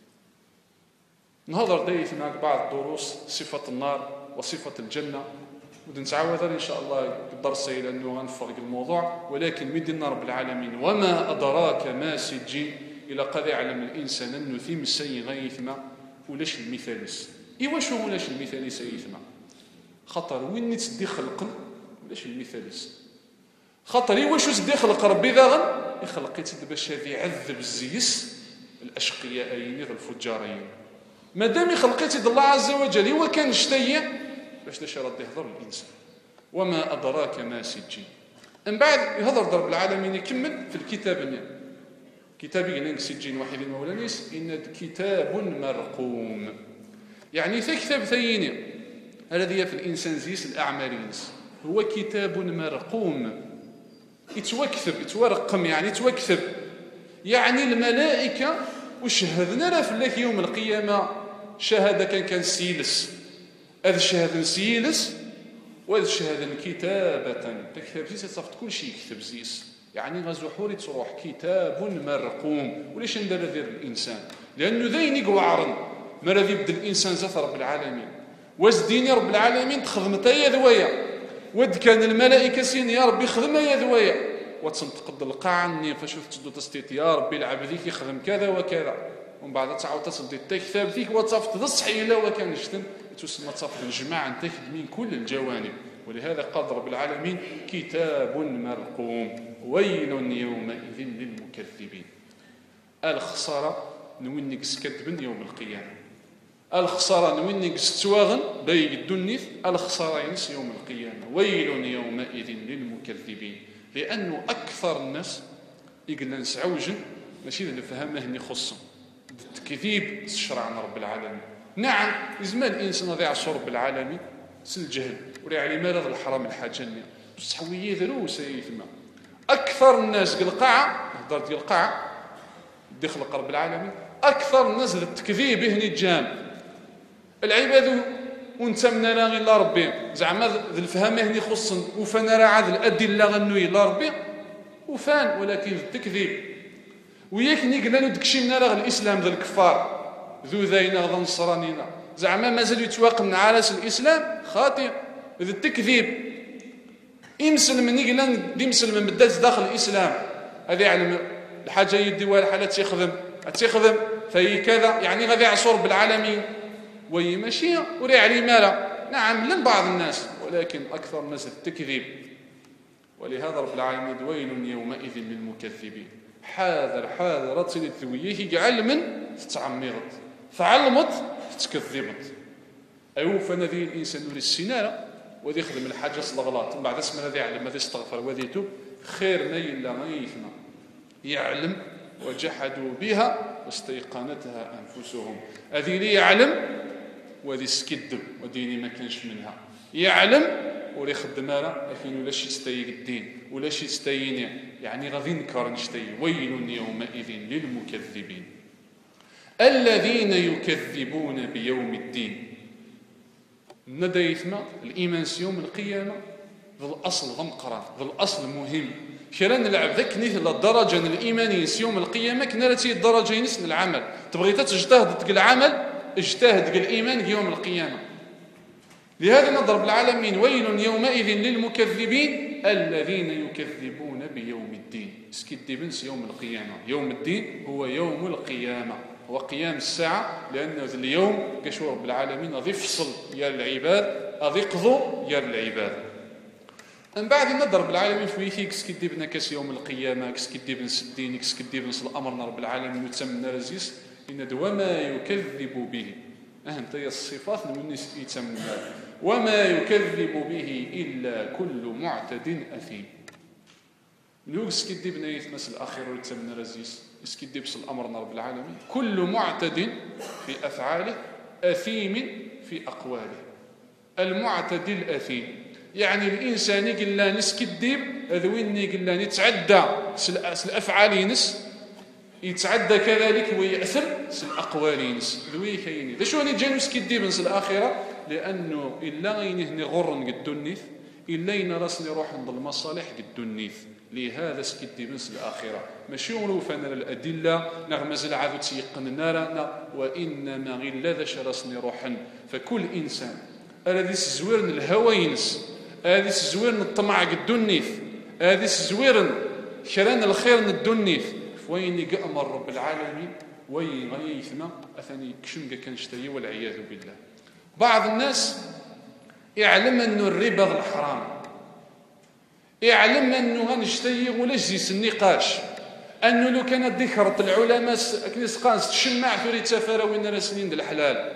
نهضر دايث معك بعض دروس صفة النار وصفة الجنة ونتعاوذ إن شاء الله بالدرس لأنه غنفرق الموضوع ولكن مدينا رب العالمين وما أدراك ما سجين إلى قد يعلم الإنسان أنه ثيم السي غيثما ولاش المثاليس إيوا شو ولاش المثاليس يثما خطر وين تدي خلقن ولاش المثاليس خطر إيوا شو تدي خلق ربي ذاغن يخلق يتد باش هذي يعذب الزيس الأشقياءين الفجارين ما دام يخلق يتد الله عز وجل إيوا كان شتيه باش لاش رد يهضر الإنسان وما أدراك ما سجين. من بعد يهضر رب العالمين يكمل في الكتاب كتاب يقول سجين واحد المولانيس إن كتاب مرقوم يعني في كتاب ثيني الذي في الانسان زيس الاعمال ينس هو كتاب مرقوم، يتوكتب يتورقم يعني يتوكتب، يعني الملائكه وشهدنا راه فلاك يوم القيامه شهاده كان كان سيلس، هذا الشهاده سيلس وهذا الشهاده كتابه تكتب زيس تصفت كل شيء يكتب زيس، يعني غزوحوري تروح كتاب مرقوم. وليش ندير ذير الانسان؟ لانه ذين يقوعرن مرة يبدا الانسان زات رب العالمين وازدين يا رب العالمين تخدم يا ذويا ود كان الملائكه سين يا ربي خدم يا ذويا وتنتقد القاع فاش تشدو تستيت يا ربي العبد ذيك يخدم كذا وكذا، ومن بعد تعاود تصدي التكتاب فيك وتصفت تصحي الا وكان شتم تسمى تصفت الجماعه نتاخذ من كل الجوانب. ولهذا قال رب العالمين كتاب مرقوم ويل يومئذ للمكذبين. الخساره نوين كذبن يوم القيامه، الخساره نوين ستواغن باي الدنيث، الخساره ينس يوم القيامه. ويل يومئذ للمكذبين، لانه اكثر الناس يقلن سعوجن ماشي نفهمه اني خصهم التكذيب شرعنا رب العالمين. نعم يزمان الانسان ضيع رب العالمين سالجهل وري علي مرض الحرام الحاجني بصح ويا دروس يثما اكثر الناس قلقاعه هضر ديال القاعه دي خلق رب العالمين اكثر الناس التكذيب هني الجام العباد وانت من راه غير ربي زعما ذا الفهم هني خصن وفانا راه عاد الادله غنوي لا ربي وفان، ولكن التكذيب وياك نيقلانو داكشي من راه الاسلام ذا الكفار ذو ذاينا غدا نصرانينا زعما مازال يتواقن على راس الاسلام خاطئ. ذا التكذيب يمسلم نيقلان دي مسلم بدات داخل الاسلام هذا يعلم الحاجه يدي والحاله تيخدم تيخدم فهي كذا يعني غادي يعصر بالعالمين وهي ماشيه وري علي مالا. نعم لن بعض الناس ولكن اكثر الناس التكذيب. ولهذا رب العالمين ويل يومئذ للمكذبين. حاذر حاذر تسيد ثويه يجعل من تتعمرت فعلمت تكذبت ايوا فنذي الانسان يري السناره وذي يخدم الحاجه الغلط من بعد اسم الذي يعلم ماذا يستغفر وذي يتوب خير ما الا ما يثنى يعلم وجحدوا بها واستيقنتها انفسهم. هذه لي يعلم وذي سكذب وديني ما كانش منها يعلم ولا يخدم راه لكن ولا شي تستيق الدين ولا شي تستيني يعني غادي نكر نشتي. ويل يومئذ للمكذبين الذين يكذبون بيوم الدين. ندى يثمى الايمان يوم القيامه ذا الاصل غنقران ذا الاصل مهم كرا نلعب ذاك نيت الدرجه الايمانيه يوم القيامه كنا رتي الدرجه ينس العمل تبغي تجتهد تقل العمل اجتهد قل الايمان يوم القيامه. لهذا نضرب العالمين ويل يومئذ للمكذبين الذين يكذبون بيوم الدين. سكيدبن يوم القيامه، يوم الدين هو يوم القيامه هو قيام الساعه، لانه اليوم كشو رب العالمين غادي يفصل يا العباد غادي يقضوا يا العباد. من بعد نضرب العالمين في كسكيدبنا كاس يوم القيامه كسكيدبن الدين كسكيدبن الامر رب العالمين يتسمى رزيس ان وما يكذب به اهم هي الصفات من يتسمى وما يكذب به الا كل معتد اثيم. لو سكيدبنا يتمس الاخير ويتسمى رزيس سكيدب الامر رب العالمين كل معتد في افعاله اثيم في اقواله. المعتد الاثيم يعني الانسان يقول نسكدب هذا وين يقول يتعدى الافعال ينس يتعدى كذلك ويأثم الاقوال ينس ذوي كاينين ذا شو نجي نسكدب نس الاخره لانه الا غينهني غرن قد النيث الا ينرسني روح عند المصالح قد النيث. لهذا سكدب نس الاخره ماشي ونوفنا الادله نغمز عاد تيقن نارنا وانما غير ذا شرسني روحا. فكل انسان هذه الزويرن الهوى ينس هذه الزويرن الطمع قد النيث هذه الزويرن شران الخير ندونيث فوين يأمر رب العالمين وين غيثنا اثني كشم كنشتري والعياذ بالله. بعض الناس يعلم انه الربا الحرام يعلم انه غنشتري ولا جيس النقاش انه لو كانت ذكرت العلماء كنيس قانس تشمع في ريتافرا وين راسلين الحلال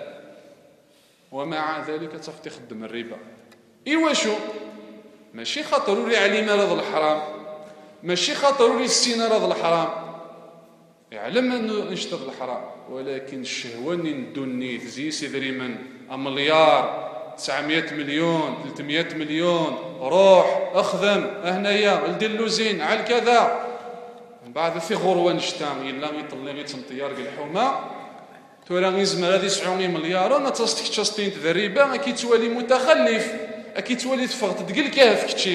ومع ذلك تفتي خدم الربا. ايوا شو ماشي خاطر وري علي مرض الحرام ماشي خاطر وري السينا رض الحرام يعلم انه نشتغل الحرام ولكن الشهوه ندوني زي سيدري من مليار تسعمائة مليون ثلاثمائة مليون روح اخدم هنايا ولدي اللوزين على كذا، من بعد في غروه نشتا الا يطلي غير تنطيار الحومه تورا غير زمر هذه سبعمائة مليار انا تصدق تشاستين تدريبه كي توالي متخلف كي توالي تفغت دق الكهف كتشي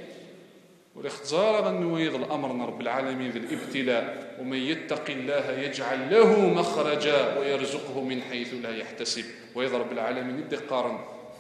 ولا اختزار غنويض الامر رب العالمين ذي الابتلاء. ومن يتق الله يجعل له مخرجا ويرزقه من حيث لا يحتسب. ويضرب العالمين يدي قارن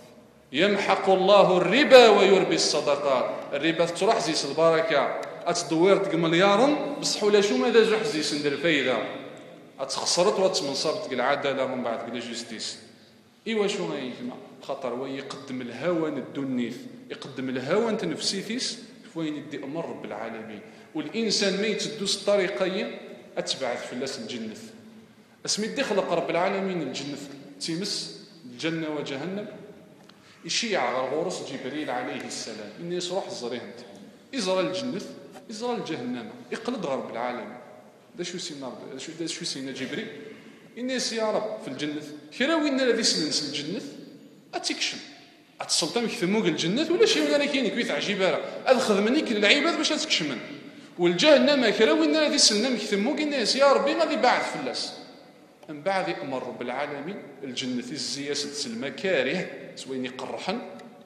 يمحق الله الربا ويربي الصدقات. الربا تروح زيس البركه اتدوير دق مليار بصح ولا شو ماذا زوح زيس ندير الفايده اتخسرت واتمنصبت العداله من بعد كلا جوستيس. ايوا شو غيجمع خاطر هو يقدم الهوى الدنيث يقدم الهوى تنفسيتيس وين يدي امر رب العالمين. والانسان ما يتدوس الطريقين اتبعث في الناس الجنث اسمي دي خلق رب العالمين الجنث تيمس الجنه وجهنم يشيع غرغورس جبريل عليه السلام اني يصرح الزريهنت يزرى الجنث يزرى الجهنم يقلد رب العالمين. دا شو سينا دا شو سينا جبريل اني يا رب في الجنث كرا وين الذي سلنس الجنث اتكشم السلطان يكتموك الجنة ولا شيء ولا كاين كويت عجيبه راه اخذ منك العباد باش تكشمن والجهنم كرا وين هذه السنه يكتموك الناس يا ربي غادي بعث في الناس من بعد امر رب العالمين الجنة الزياس المكاره سوين يقرحن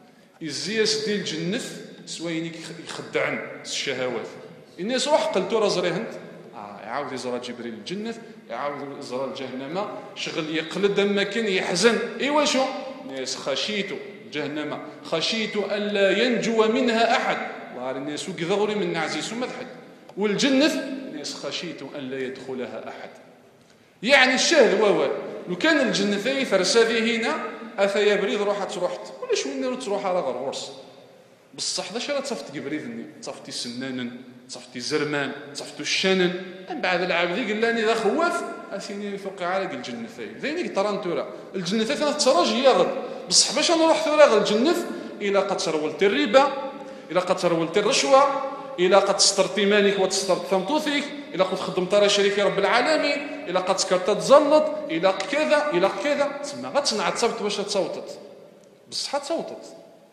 الزياس ديال الجنة سوين يخدعن الشهوات. الناس روح قلتو راه زريهنت اه يعاود يزرى جبريل الجنة يعاود يزرى الجهنم شغل يقلد اما كان يحزن. ايوا شو الناس خشيتو جهنم خشيت ألا ينجو منها أحد وهذا الناس كذغري من نعزيس مدحد والجنة الناس خشيت ألا يدخلها أحد. يعني الشاهد هو لو كان الجنة ثاني فرساذي هنا أثا بريد روحت روحت ولا شو النار تروح على غرورس بصح ذا شرا تصفت قبريذني تصفتي سنانا تصفتي زرمان تصفتو الشانن من بعد العبد قال لاني ذا خواف أثيني فوق عالق الجنة ثاني ذيني تران تورا الجنة ثاني تراجي يغد بصح باش نروح ثورا الجنة إلا قد ترولت الربا إلا قد ترولت الرشوة إلا قد استرت مالك وتسترت ثمطوثك إلا قد خدمت راه شريك رب العالمين إلا قد سكرت تزلط إلا كذا إلا كذا تسمى غتصنع تصوت باش تصوتت بصح تصوتت.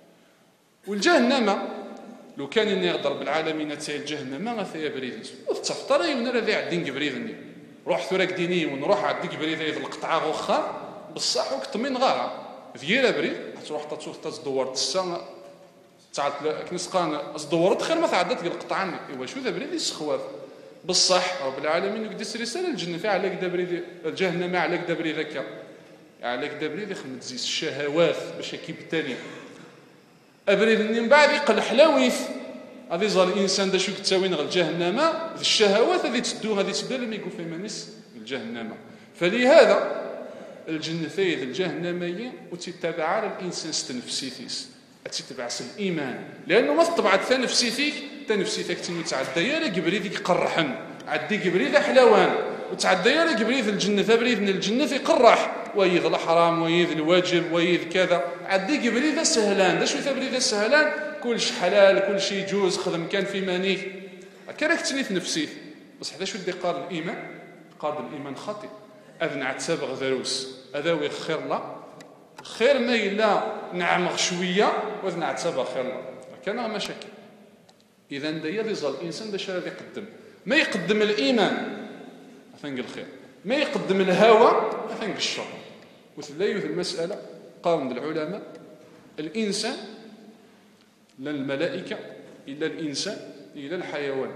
والجهنم لو كان اني يقدر بالعالمين تاع الجهنم ما ثيا بريد وتفطر يونر ذي عدين قبريدني روح ثورك ديني ونروح عديك بريد في القطعه واخا بصح وقت من غاره فيرا بريد تروح تشوف تدور السنه تاع كنسقان ازدورت خير ما تعدت القطعه ايوا شو ذا بريد يسخواف بصح رب العالمين يقدس رساله الجنه فيها عليك دبريد الجهنم عليك دبريد هكا عليك دبريد يخمد زيس الشهوات باش كيبتالي أبريد من بعد يقل حلاويث هذه زال الإنسان دا شو كتساوين غير الجهنم الشهوات هذه تسدو هذه تبدا لما يقول في منس الجهنم. فلهذا الجنة ثيث الجهنمية وتتبع على الإنسان ستنفسيثيس تتبع الإيمان لأنه ما تطبع تنفسيثيك تنفسيثك تنو تعدى يا قبريد يقرحن عدي قبريد حلوان وتعدى يا قبريد الجنة ثبريد من الجنة يقرح ويذ الحرام ويذ الواجب ويذ كذا عدي قبريد سهلان دا شو ثبريد سهلان كل شيء حلال كل شيء يجوز خدم كان في مانيك كراك تنيث نفسيث بس هذا شو اللي قال الإيمان قال الإيمان خاطئ أذنع تسابغ ذروس أذاوي خير الله خير ما إلا نعم شوية وذنع تسابغ خير الله كان مشاكل. إذا دا يظل الإنسان دا شرا يقدم ما يقدم الإيمان أثنق الخير ما يقدم الهوى أثنق الشر. وثلاث المسألة قارن العلماء الإنسان لا الملائكة إلا الإنسان إلا الحيوان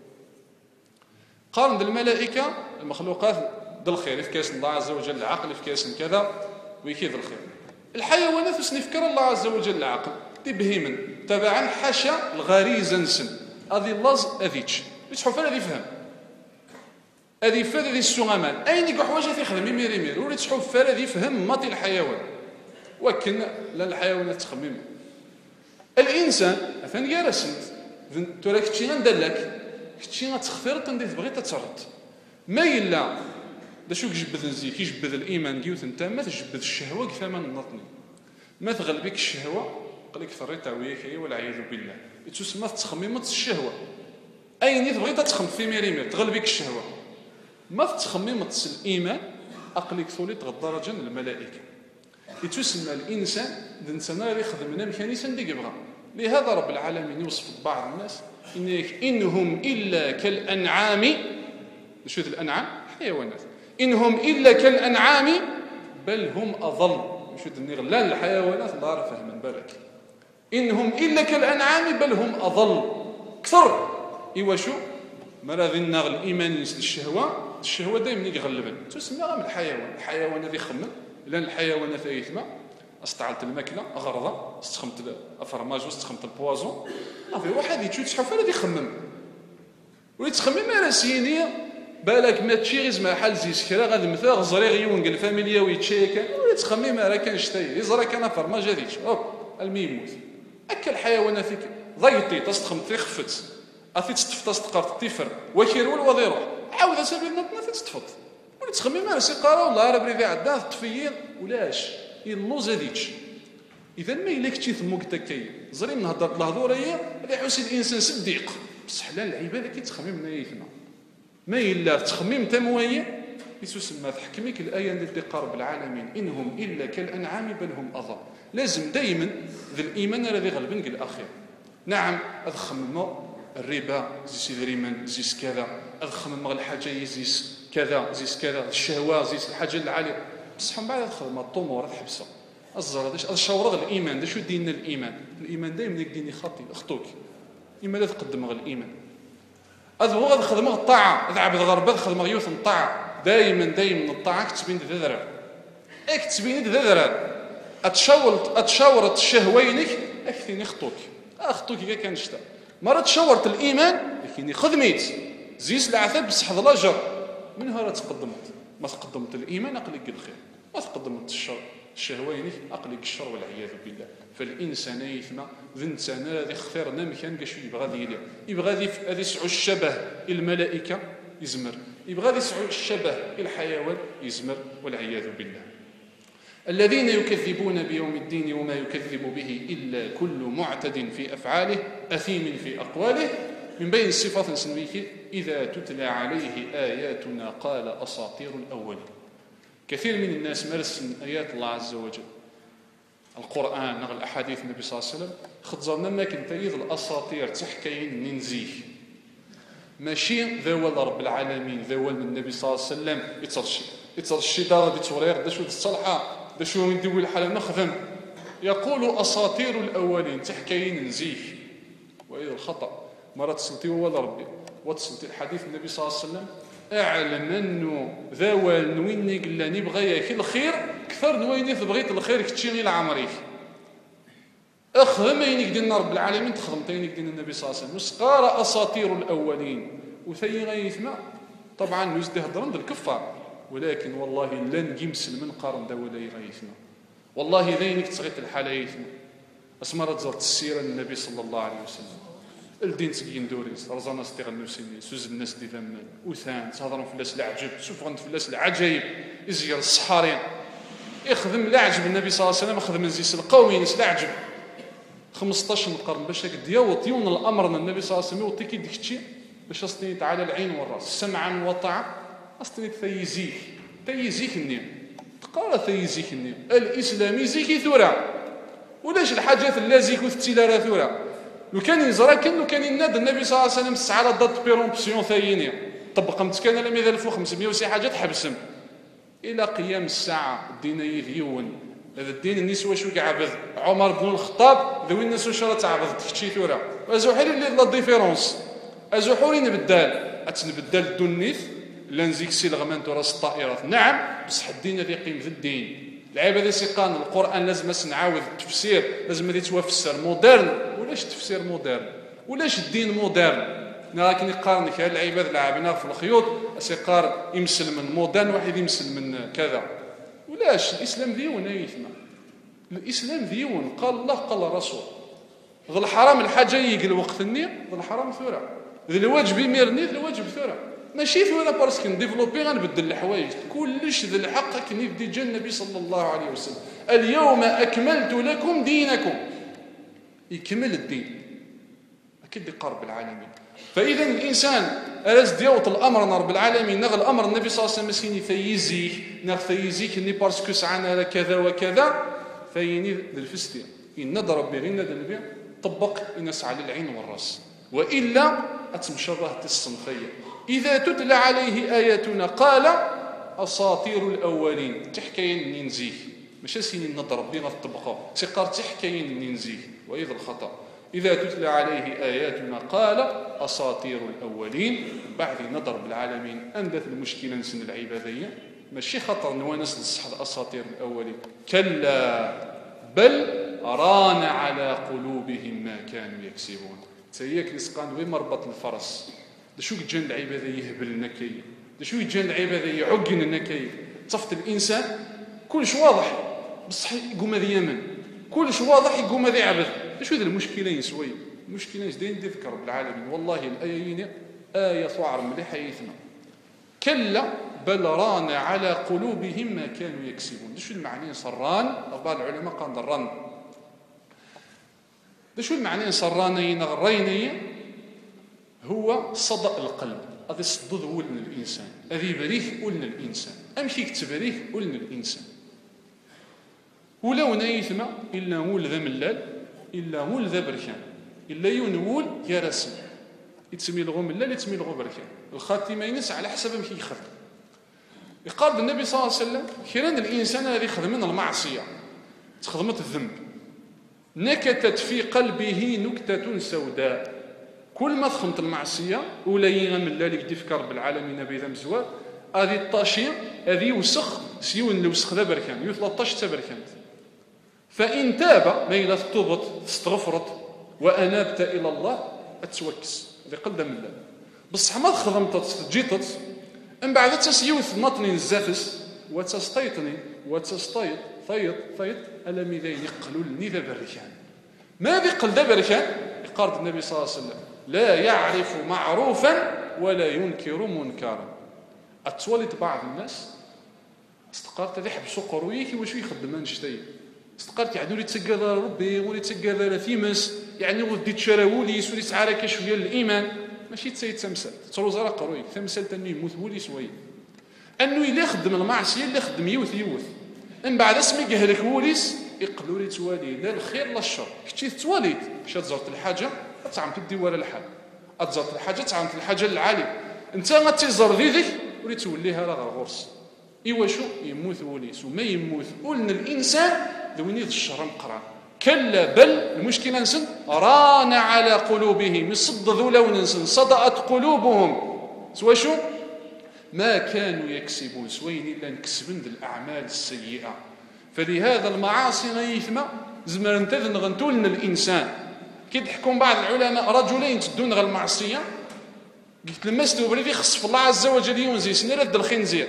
قارن الملائكة المخلوقات ذا الخير في كاس الله عز وجل العقل في كاس كذا ويكيد الخير. الحيوانات وسني فكر الله عز وجل العقل دي بهيمن تبعا حاشا الغريزة نسن هذه اللز أذيتش بتحوف هذا يفهم هذه فاد هذه السغمان أين يقع حواجه يخدم يمير يمير ولي تحوف فاد هذه يفهم ماطي الحيوان وكن لا الحيوانات تخمم. الإنسان أثن يارسنت ترى كتشي غندلك كتشي غتخفر تندي تبغي تترد ما إلا دا شو كيجبد نزي كيجبد الإيمان كيوث انت ما تجبد الشهوة كثما نطني ما تغلبك الشهوة قالك ثريت عويك هي والعياذ بالله تسمى تخميمة الشهوة أين تبغي تتخم في ميريمير تغلبك الشهوة ما تخميمة الإيمان أقلك ثولي تغدرجا الملائكة يتسمى الانسان الانسان اللي يخدم مكانيسا اللي يبغى. لهذا رب العالمين يوصف بعض الناس انهم الا كالانعام. شو الانعام؟ حيوانات. انهم الا كالانعام بل هم اضل. شو النير لا الحيوانات الله عارف فهم بالك. انهم الا كالانعام بل هم اضل كثر. ايوا شو مرض النغ الايمان الشهوه الشهوه دائما يغلبن تسمى من الحيوان. الحيوان الذي يخمم لان الحيوانات ثلاثه استعلت الماكله غرضه استخمت الفرماج واستخمت البوازون صافي واحد يتشوت شحال الذي يخمم ولي تخمم راسيني بالك ما تشي غير زعما حال زيس كرا غادي مثلا غزري غيون الفاميليا ويتشيك ولا تخمم راه كان شتي يزرا كان فرماج هذيك اوب الميموت اكل الحيوانات فيك ضيطي تستخمت يخفت اثي تستفط تقرط تيفر وكيرول ولا يروح عاود سبيل ما تستفط ولا تخمم راه سي قرا والله راه بريفي عندها التفيير ولاش يلوز هذيك. اذا ما الا كنتي ثمو كتاكاي زري من هضره الهضوريه اللي حوسي الانسان صديق بصح لا العباده كيتخمم نايتنا ما الا تخمم تمويه يسمى تحكميك الايه اللي قرب العالمين انهم الا كالانعام بل هم اضل. لازم دائما ذا الايمان الذي غلبنك الاخير. نعم اخمم الربا زيس الريمان زيس كذا اخمم الحاجه يزيس كذا زيس كذا الشهوه زيس الحاجه العاليه بصح من بعد تخدم الطمور تحبسها الزرا داش الشورغ الايمان داش ديننا الايمان الايمان دائما يديني خاطي اخطوك اما لا تقدم غير الايمان هذا هو غادي خدمه الطاعه هذا عبد الغربه خدمه يوث الطاعه دائما دائما الطاعه كتبين ذذرا اك تبين ذذرا اتشاورت اتشاورت الشهوينك اكثني خطوك اخطوك كي كان شتا مره تشاورت الايمان لكن خدميت زيس العذاب بصح هذا الاجر منها راه تقدمت ما تقدمت الايمان اقلك الخير ما تقدمت الشر الشهوين اقلك الشر والعياذ بالله. فالانسان يثمى ذنسان هذا اختارنا مكان كاش يبغى يدير يبغى هذه يسعوا الشبه الملائكه يزمر يبغى يسعوا الشبه الحيوان يزمر والعياذ بالله. الذين يكذبون بيوم الدين وما يكذب به الا كل معتد في افعاله اثيم في اقواله. من بين الصفات نسميه إذا تتلى عليه آياتنا قال أساطير الأولين. كثير من الناس مرسم آيات الله عز وجل القرآن نغل أحاديث النبي صلى الله عليه وسلم خذنا ما كنت يذ الأساطير تحكين ننزيه ماشي ذوال رب العالمين ذوال من النبي صلى الله عليه وسلم يترشي يترشي دار دي توريغ داشو الصلحة داشو يدوي الحالة نخدم يقول أساطير الأولين تحكين ننزيه وإذا الخطأ مرة تسلتي ولا ربي وتسلتي الحديث النبي صلى الله عليه وسلم اعلم انه ذوال نويني قلا نبغى ياك الخير اكثر نويني بغيت الخير كتشي غير عمري اخدم ينك دين رب العالمين تخدم تينك دين النبي صلى الله عليه وسلم وسقار اساطير الاولين وثي غيثما طبعا نزده هضرن الكفار ولكن والله لن نجي مسلم قارن دوله غيثما والله لينك تغيت الحاله يثما اسمرت زرت السيره النبي صلى الله عليه وسلم الدين تسكين دوريس رزانا ستيغنو سيني سوز الناس دي ثمن وثان تهضرون في الناس العجب شوفوا في الناس العجايب ازير الصحارين يخدم العجب النبي صلى الله عليه وسلم خدم زيس القوي ناس العجب خمسطاش قرن باش هكا دياوط يون الامر النبي صلى الله عليه وسلم يوطي كي ديك الشيء باش اصلي تعالى العين والراس سمعا وطاعه اصلي ثيزيك ثيزيك النيم تقرا ثيزيك النيم الاسلامي زيكي ثورا ولاش الحاجات اللازيك وثتيلا ثورا لو كان يزرى كان لو كان يناد النبي صلى الله عليه وسلم الساعه دات بيرومبسيون ثاينيه طبق متكان لم يذا ألف وخمسمائة وسي حاجات حبسم الى قيام الساعه الدين يذيون هذا الدين النسوه شو كعبد عمر بن الخطاب ذوي الناس واش راه تعبد تكشي ثورا ازوحير اللي لا ديفيرونس ازوحوري نبدال اتنبدل دونيث لا نزيك سي الغمان تراس الطائرات نعم بصح الدين اللي يقيم في الدين العيب هذا سيقان القران لازم نعاود التفسير لازم يتوفسر مودرن ولاش التفسير مودرن ولاش الدين مودرن لكن يقارن كهاد العباد العابنا في الخيوط سيقار يمسل من مودرن واحد يمسل من كذا ولاش الاسلام ديون يثمى الاسلام ديون قال الله قال الرسول ذو الحرام الحاجه يقل وقت النير ذو الحرام ثوره ذو الواجب يميرني ذو الواجب ثوره ماشي ثوره باسكو نديفلوبي غنبدل الحوايج كلش ذو الحق كني بدي جا النبي صلى الله عليه وسلم اليوم اكملت لكم دينكم يكمل الدين اكيد قرب العالمين. فاذا الانسان راس ديوط الامر رب العالمين نغ الامر النبي صلى الله عليه وسلم مسكين يفيزيه نغثيزيك ني باسكو سعنا كذا وكذا فيني الفستي إن نضرب بغينا ذنبي طبق إنس على العين والراس وإلا أتمشره الصنفية إذا تتلى عليه آياتنا قال أساطير الأولين تحكين ننزيه مش سين نضرب بنا الطبقة تقار تحكين ننزيه وإذا الخطأ إذا تتلى عليه آياتنا قال أساطير الأولين بعد نضرب العالمين أندث المشكلة نسن العبادية ماشي خطر نوانس للصحة أساطير الأولين كلا بل ران على قلوبهم ما كانوا يكسبون سياك نسقان وين مربط الفرس دا شو يجن العبادة يهبل النكي دا شو يجن العبادة يعقن النكي صفت الإنسان كلش واضح بصح يقوم هذا يمن كلش واضح يقوم هذا عبد دا شو ذا المشكلين سوي المشكلين جدين تذكر بالعالمين والله الآيين آية صعر مليحة يثنى كلا بل ران على قلوبهم ما كانوا يكسبون دا شو المعنى صران بعض العلماء قال الرن دا شو المعنى صرانين غرينين هو صدأ القلب هذا صدد ولن الإنسان هذه بريه ولن الإنسان أمشي كتبريه ولن الإنسان ولو نيثما إلا مول ذا ملال إلا مول ذا بركان إلا ينول يا رسم يتسمي لغو ملال يتسمي لغو بركان الخاتمة ينس على حسب مشي يخدم يقال النبي صلى الله عليه وسلم كيران الإنسان هذه خدمين المعصية تخدمت الذنب نكتت في قلبه نكتة سوداء كل ما تخمت المعصية ولا يغم الله لك تفكر بالعالمين بيذا مزوار هذه الطاشية هذه وسخ سيون الوسخ ذا بركان يثلطش تبركان فإن تاب ما إلا تطوبت تستغفرت وأنابت إلى الله أتوكس هذه قدام الله بصح ما خدمت جيتت من بعد تسيوث نطني الزافس وتستيطني وتستيط ثيط ثيط ألا ميذين يقلوا لني ذا بركان ما بيقل ذا بركان يقارد النبي صلى الله عليه وسلم لا يعرف معروفا ولا ينكر منكرا اتولد بعض الناس استقرت ذي حبسوا قرويك واش يخدم نشتي استقرت يعني ولي تسقى ربي ولي تسقى ثيمس يعني ودي تشراولي ولي تعارك شويه الايمان ماشي تسيد تمثل تروز راه قرويك تمثل تني يموت ولي سوي انه الا خدم المعصيه اللي خدم يوث يوث من بعد اسمي قهلك وليس يقلوا لي توالي لا الخير لا الشر كنتي تواليت كنت زرت الحاجه تعمت الدي ولا الحال اتزرت الحاجه تعمت الحاجه العالي انت ما تزر ذيك ولي توليها راه غرس ايوا شو يموت وليس وما يموت ولن الانسان ذويني الشر مقران كلا بل المشكله نسن ران على قلوبهم يصد ذو لون نسن صدأت قلوبهم سوا شو ما كانوا يكسبون سوين الا نكسبن الاعمال السيئه فلهذا المعاصي غيثما زمر نتذن غنتولن الانسان كي تحكم بعض العلماء رجلين تدون غير المعصيه قلت لمست وبريدي خصف الله عز وجل ينزي سنير د الخنزير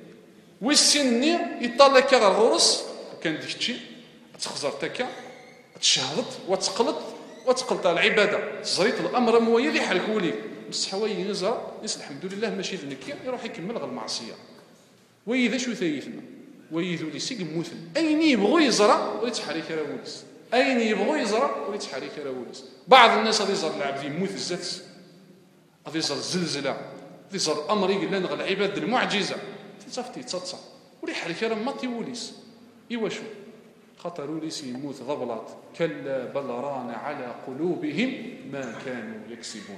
والسني يطلع كا غرس كان ديك الشيء تخزر تكا تشهدت وتقلط وتقلط العباده زريت الامر مويا اللي حركولي بصح هو ينزر يس الحمد لله ماشي ذنكي يروح يكمل غير المعصيه وإذا شو ثيثنا ويذو لي سيق موثل اين يبغوا يزرع ويتحرك راه ولس اين يبغوا يزرع ويتحرك راه ولس بعض الناس غادي يزرع العبد يموت الزات غادي يزرع الزلزله غادي يزرع الامر يقول لنا العباد المعجزه تصفتي تصتص ولي حرك راه ما تيوليس ايوا شو خطر وليس يموت ضبلات كلا بل ران على قلوبهم ما كانوا يكسبون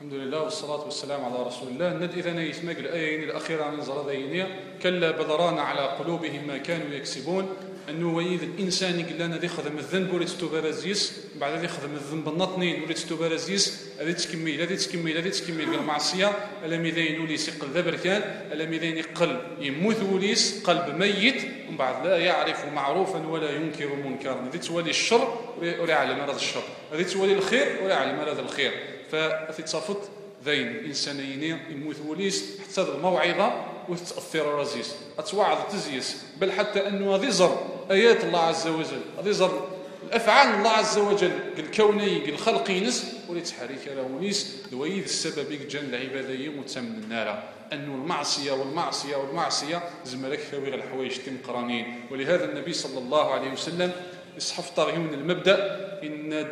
الحمد لله والصلاة والسلام على رسول الله. ند إذا يسمى الآيين الأخيرة من زردينية كلا بذران على قلوبهم ما كانوا يكسبون. أنه ويد الإنسان يقول لنا ذي خدم الذنب وليت تبارزيس بعد ذي خدم الذنب النطنين وليت تبارزيس هذه تكمل هذه تكمل هذه تكمل بالمعصية ألم يذين وليس يقل ذبركان ألم يذين يقل يموت وليس قلب ميت ومن بعد لا يعرف معروفا ولا ينكر منكرا. هذه تولي الشر ولا يعلم هذا الشر، هذه تولي الخير ولا يعلم هذا الخير. ففي تصفت ذين الإنسانيين يموت وليس حتى الموعظة وتأثر رزيز أتوعظ تزيس، بل حتى أنه هذه زر آيات الله عز وجل، هذه زر الأفعال الله عز وجل الكوني الخلقي نس ولتحريك له ونيس دويد السبب جن العبادية متسمى النار. أنه المعصية والمعصية والمعصية زملك خوير الحوايج تمقرانين. ولهذا النبي صلى الله عليه وسلم يصحف طاغيون المبدأ إن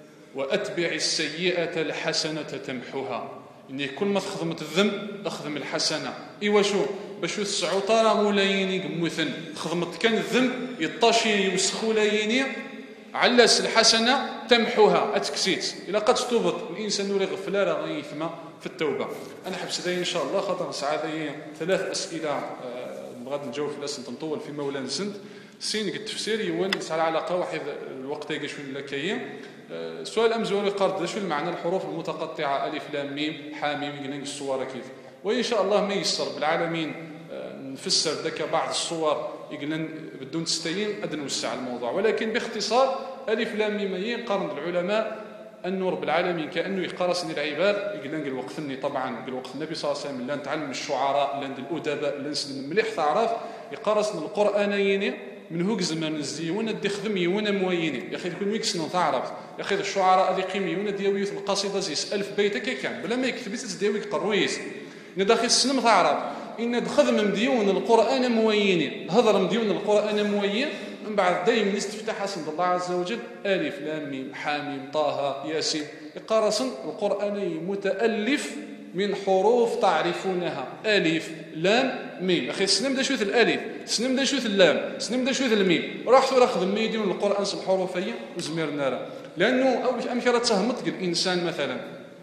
وأتبع السيئة الحسنة تمحوها. إني كل ما تخدمت الذنب أخدم الحسنة. إيوا شو باش تسعو طارا مولايني قموثن خدمت كان الذنب يطاشي يوسخو لايني علاس الحسنة تمحوها أتكسيت. إلا قد تبط الإنسان يريد غفلة راه غيثما في التوبة. أنا حبس ذي إن شاء الله خاطر ساعة ذي ثلاث أسئلة بغيت نجاوب في الأسئلة نطول في مولانا سند سين قد تفسير يوان على علاقة واحد الوقت يجي شوي لكاين. سؤال أمزوري قرد شو المعنى الحروف المتقطعة ألف لام ميم حاميم يقولون الصور كيف. وإن شاء الله ما يسر بالعالمين نفسر ذاك بعض الصور يقولون بدون تستين أدنى نوسع الموضوع، ولكن باختصار ألف لام ميم قرن العلماء أنه رب العالمين كأنه يقرصني العباد يقولون قال وقتني طبعا قال وقت النبي صلى الله عليه وسلم لا نتعلم الشعراء لا الأدباء لا نسلم مليح تعرف يقرصنا القرآنيين من هوك زمان الزيون ادي خدم يونا موينين يا اخي كل ميكسنا تعرف يا اخي الشعراء هذه قيميون دياويت القصيده زيس ألف بيت كي كان بلا ما يكتب تداوي قرويس نداخل السنم تعرف ان خدم مديون القران موينين هضر مديون القران موين من بعد دايما يستفتح حسن الله عز وجل الف لام ميم حاميم طه ياسين يقرصن القراني متالف من حروف تعرفونها ألف لام ميم. أخي سنم دا شوث الألف سنم دا شوث اللام سنم دا شوث الميم راح تراخذ الميدين القرآن الحروفية وزمير النار. لأنه أول أمثلة تهمت الإنسان مثلا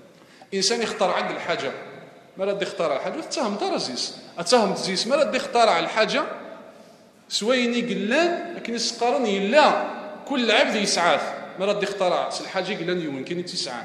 إنسان يختار عند الحاجة ما رد يختار الحاجة وتهم ترزيس أتهم تزيس ما رد يختار على الحاجة سويني قلان لكن يسقرن يلا كل عبد يسعاث ما رد يختار الحاجة قلان يمكن يتسعان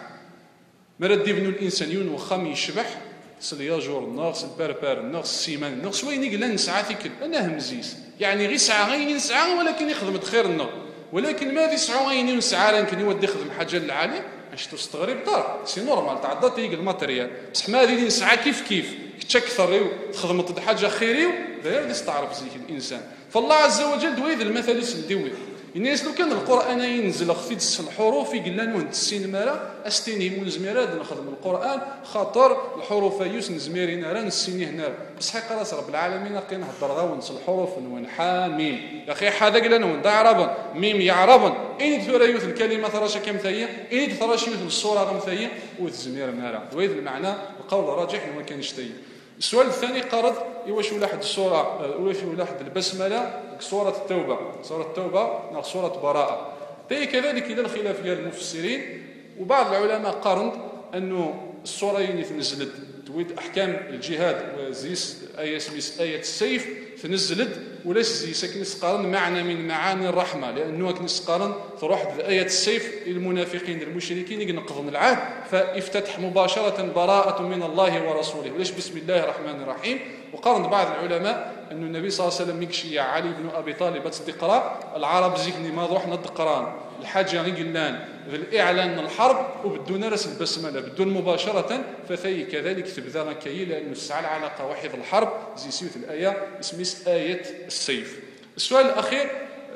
ما رد يبنوا الانسان يون وخام يشبح سلياجور الناقص البربر الناقص السيمان الناقص وين يقول نسعى فيك انا همزيس يعني غير ساعه غير نسعى ولكن يخدم خير النار. ولكن ما ذي ساعه غير نسعى يمكن يودي يخدم حاجه للعالي اش تستغرب دار سي نورمال تعدى تيق الماتريال بصح ما ذي نسعى كيف كيف تكثر تخدم ضد حاجه خيري داير تستعرف زيك الانسان. فالله عز وجل دويد المثل يسدوي الناس لو كان القران ينزل خفيت الحروف يقول لنا السين مالا استيني من زميرات نخدم القران خاطر الحروف يوس نزميرين راه نسيني هنا بصح قراص رب العالمين كاين نهضر غا ونص الحروف ون حاميم يا اخي هذا قال لنا ون عربا ميم يا عربا ان ثرى يوث الكلمه ثرى كم ثيه ان ثرى يوث الصوره غم ثيه وتزمير نارا وهذا المعنى القول راجح ما كانش تي. السؤال الثاني قرض واش ولا حد الصوره واش ولا حد البسمله سوره التوبه سوره التوبه ناق سوره براءه تي كذلك الى الخلاف ديال المفسرين وبعض العلماء قارن انه السورين تنزلت تويد احكام الجهاد وزيس ايه سميس ايه السيف تنزلت ولا زيس كنس قارن معنى من معاني الرحمه لانه كنس قارن تروح ايه السيف للمنافقين المشركين ينقضون العهد فافتتح مباشره براءه من الله ورسوله وليش بسم الله الرحمن الرحيم. وقارن بعض العلماء أن النبي صلى الله عليه وسلم يكشي علي بن أبي طالب تدقرا العرب زيكني ما روحنا الدقران الحاجة غيقلان بالإعلان الحرب وبدون رسل البسملة بدون مباشرة فثي كذلك تبذر كي لأنه الساعة العلاقة واحد الحرب زي سيوث الآية اسميس آية السيف. السؤال الأخير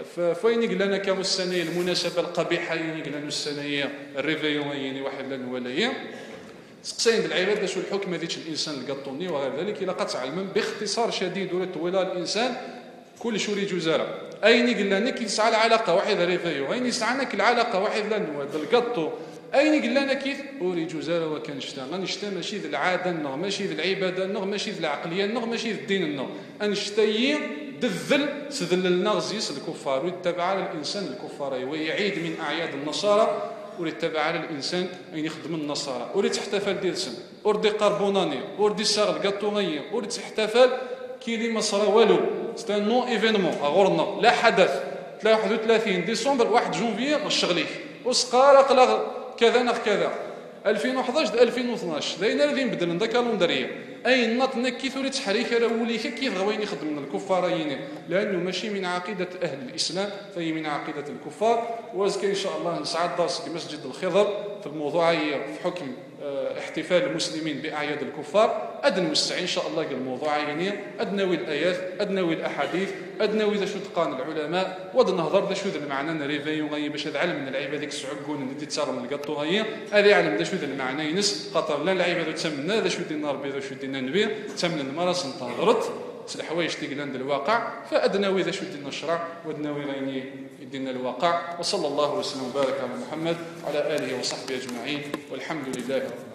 فين يقلنا كم السنة المناسبة القبيحة يقلنا السنة الريفيون واحد لنوليه سقسين بالعباد شو الحكم هذيك الانسان القطوني وغير ذلك الى قد تعلم باختصار شديد ولا طويل الانسان كل شوري جزاره اين قلنا لك يسعى العلاقه واحد ريفيو اين يسعى لك العلاقه واحد لانه القطو اين قلنا كيف اوري جزاره وكان شتا غنشتا ماشي ذي العاده النغ ماشي ذي العباده النغ ماشي ذي العقليه النغ ماشي ذي الدين النغ انشتي دذل سذل النغزيس الكفار ويتبع الانسان الكفار ويعيد من اعياد النصارى وريد تبع على الانسان ان يخدم النصارى وريد تحتفل ديال سن وردي قربوناني وردي ساغ الكاطوغيه وريد تحتفل كي لي ما صرا والو سي ان نو ايفينمون غورنا لا حدث واحد وثلاثين ديسمبر واحد جونفي غشغليه وسقارق لا كذا نغ كذا ألفين وحداش ألفين واثناش داينا الذي نبدل دا كالندريه اي نط نكي ثوري تحريك راه وليك كيف غوين يخدم الكفارين لانه ماشي من عقيده اهل الاسلام فهي من عقيده الكفار. وازكي ان شاء الله نسعد درس في مسجد الخضر في الموضوعيه في حكم احتفال المسلمين باعياد الكفار ادن نوسع ان شاء الله الموضوعيه ادناوي الايات ادناوي الاحاديث ادناوي ذا شو تقان العلماء ود نهضر ذا شو المعنى نريفايو غي باش هذا علم من العيبه ديك السعقون اللي تسار من القطو هي هذا يعلم ذا شو المعنى ينس خاطر لا العيبه تسمنا ذا شو دينا ربي ذا شو دينا نبي تمن المراس انتظرت الحوايج تيقلان الواقع فادناوي ذا شو دينا الشرع وادناوي غيني يدينا الواقع. وصلى الله وسلم وبارك على محمد وعلى اله وصحبه اجمعين والحمد لله رب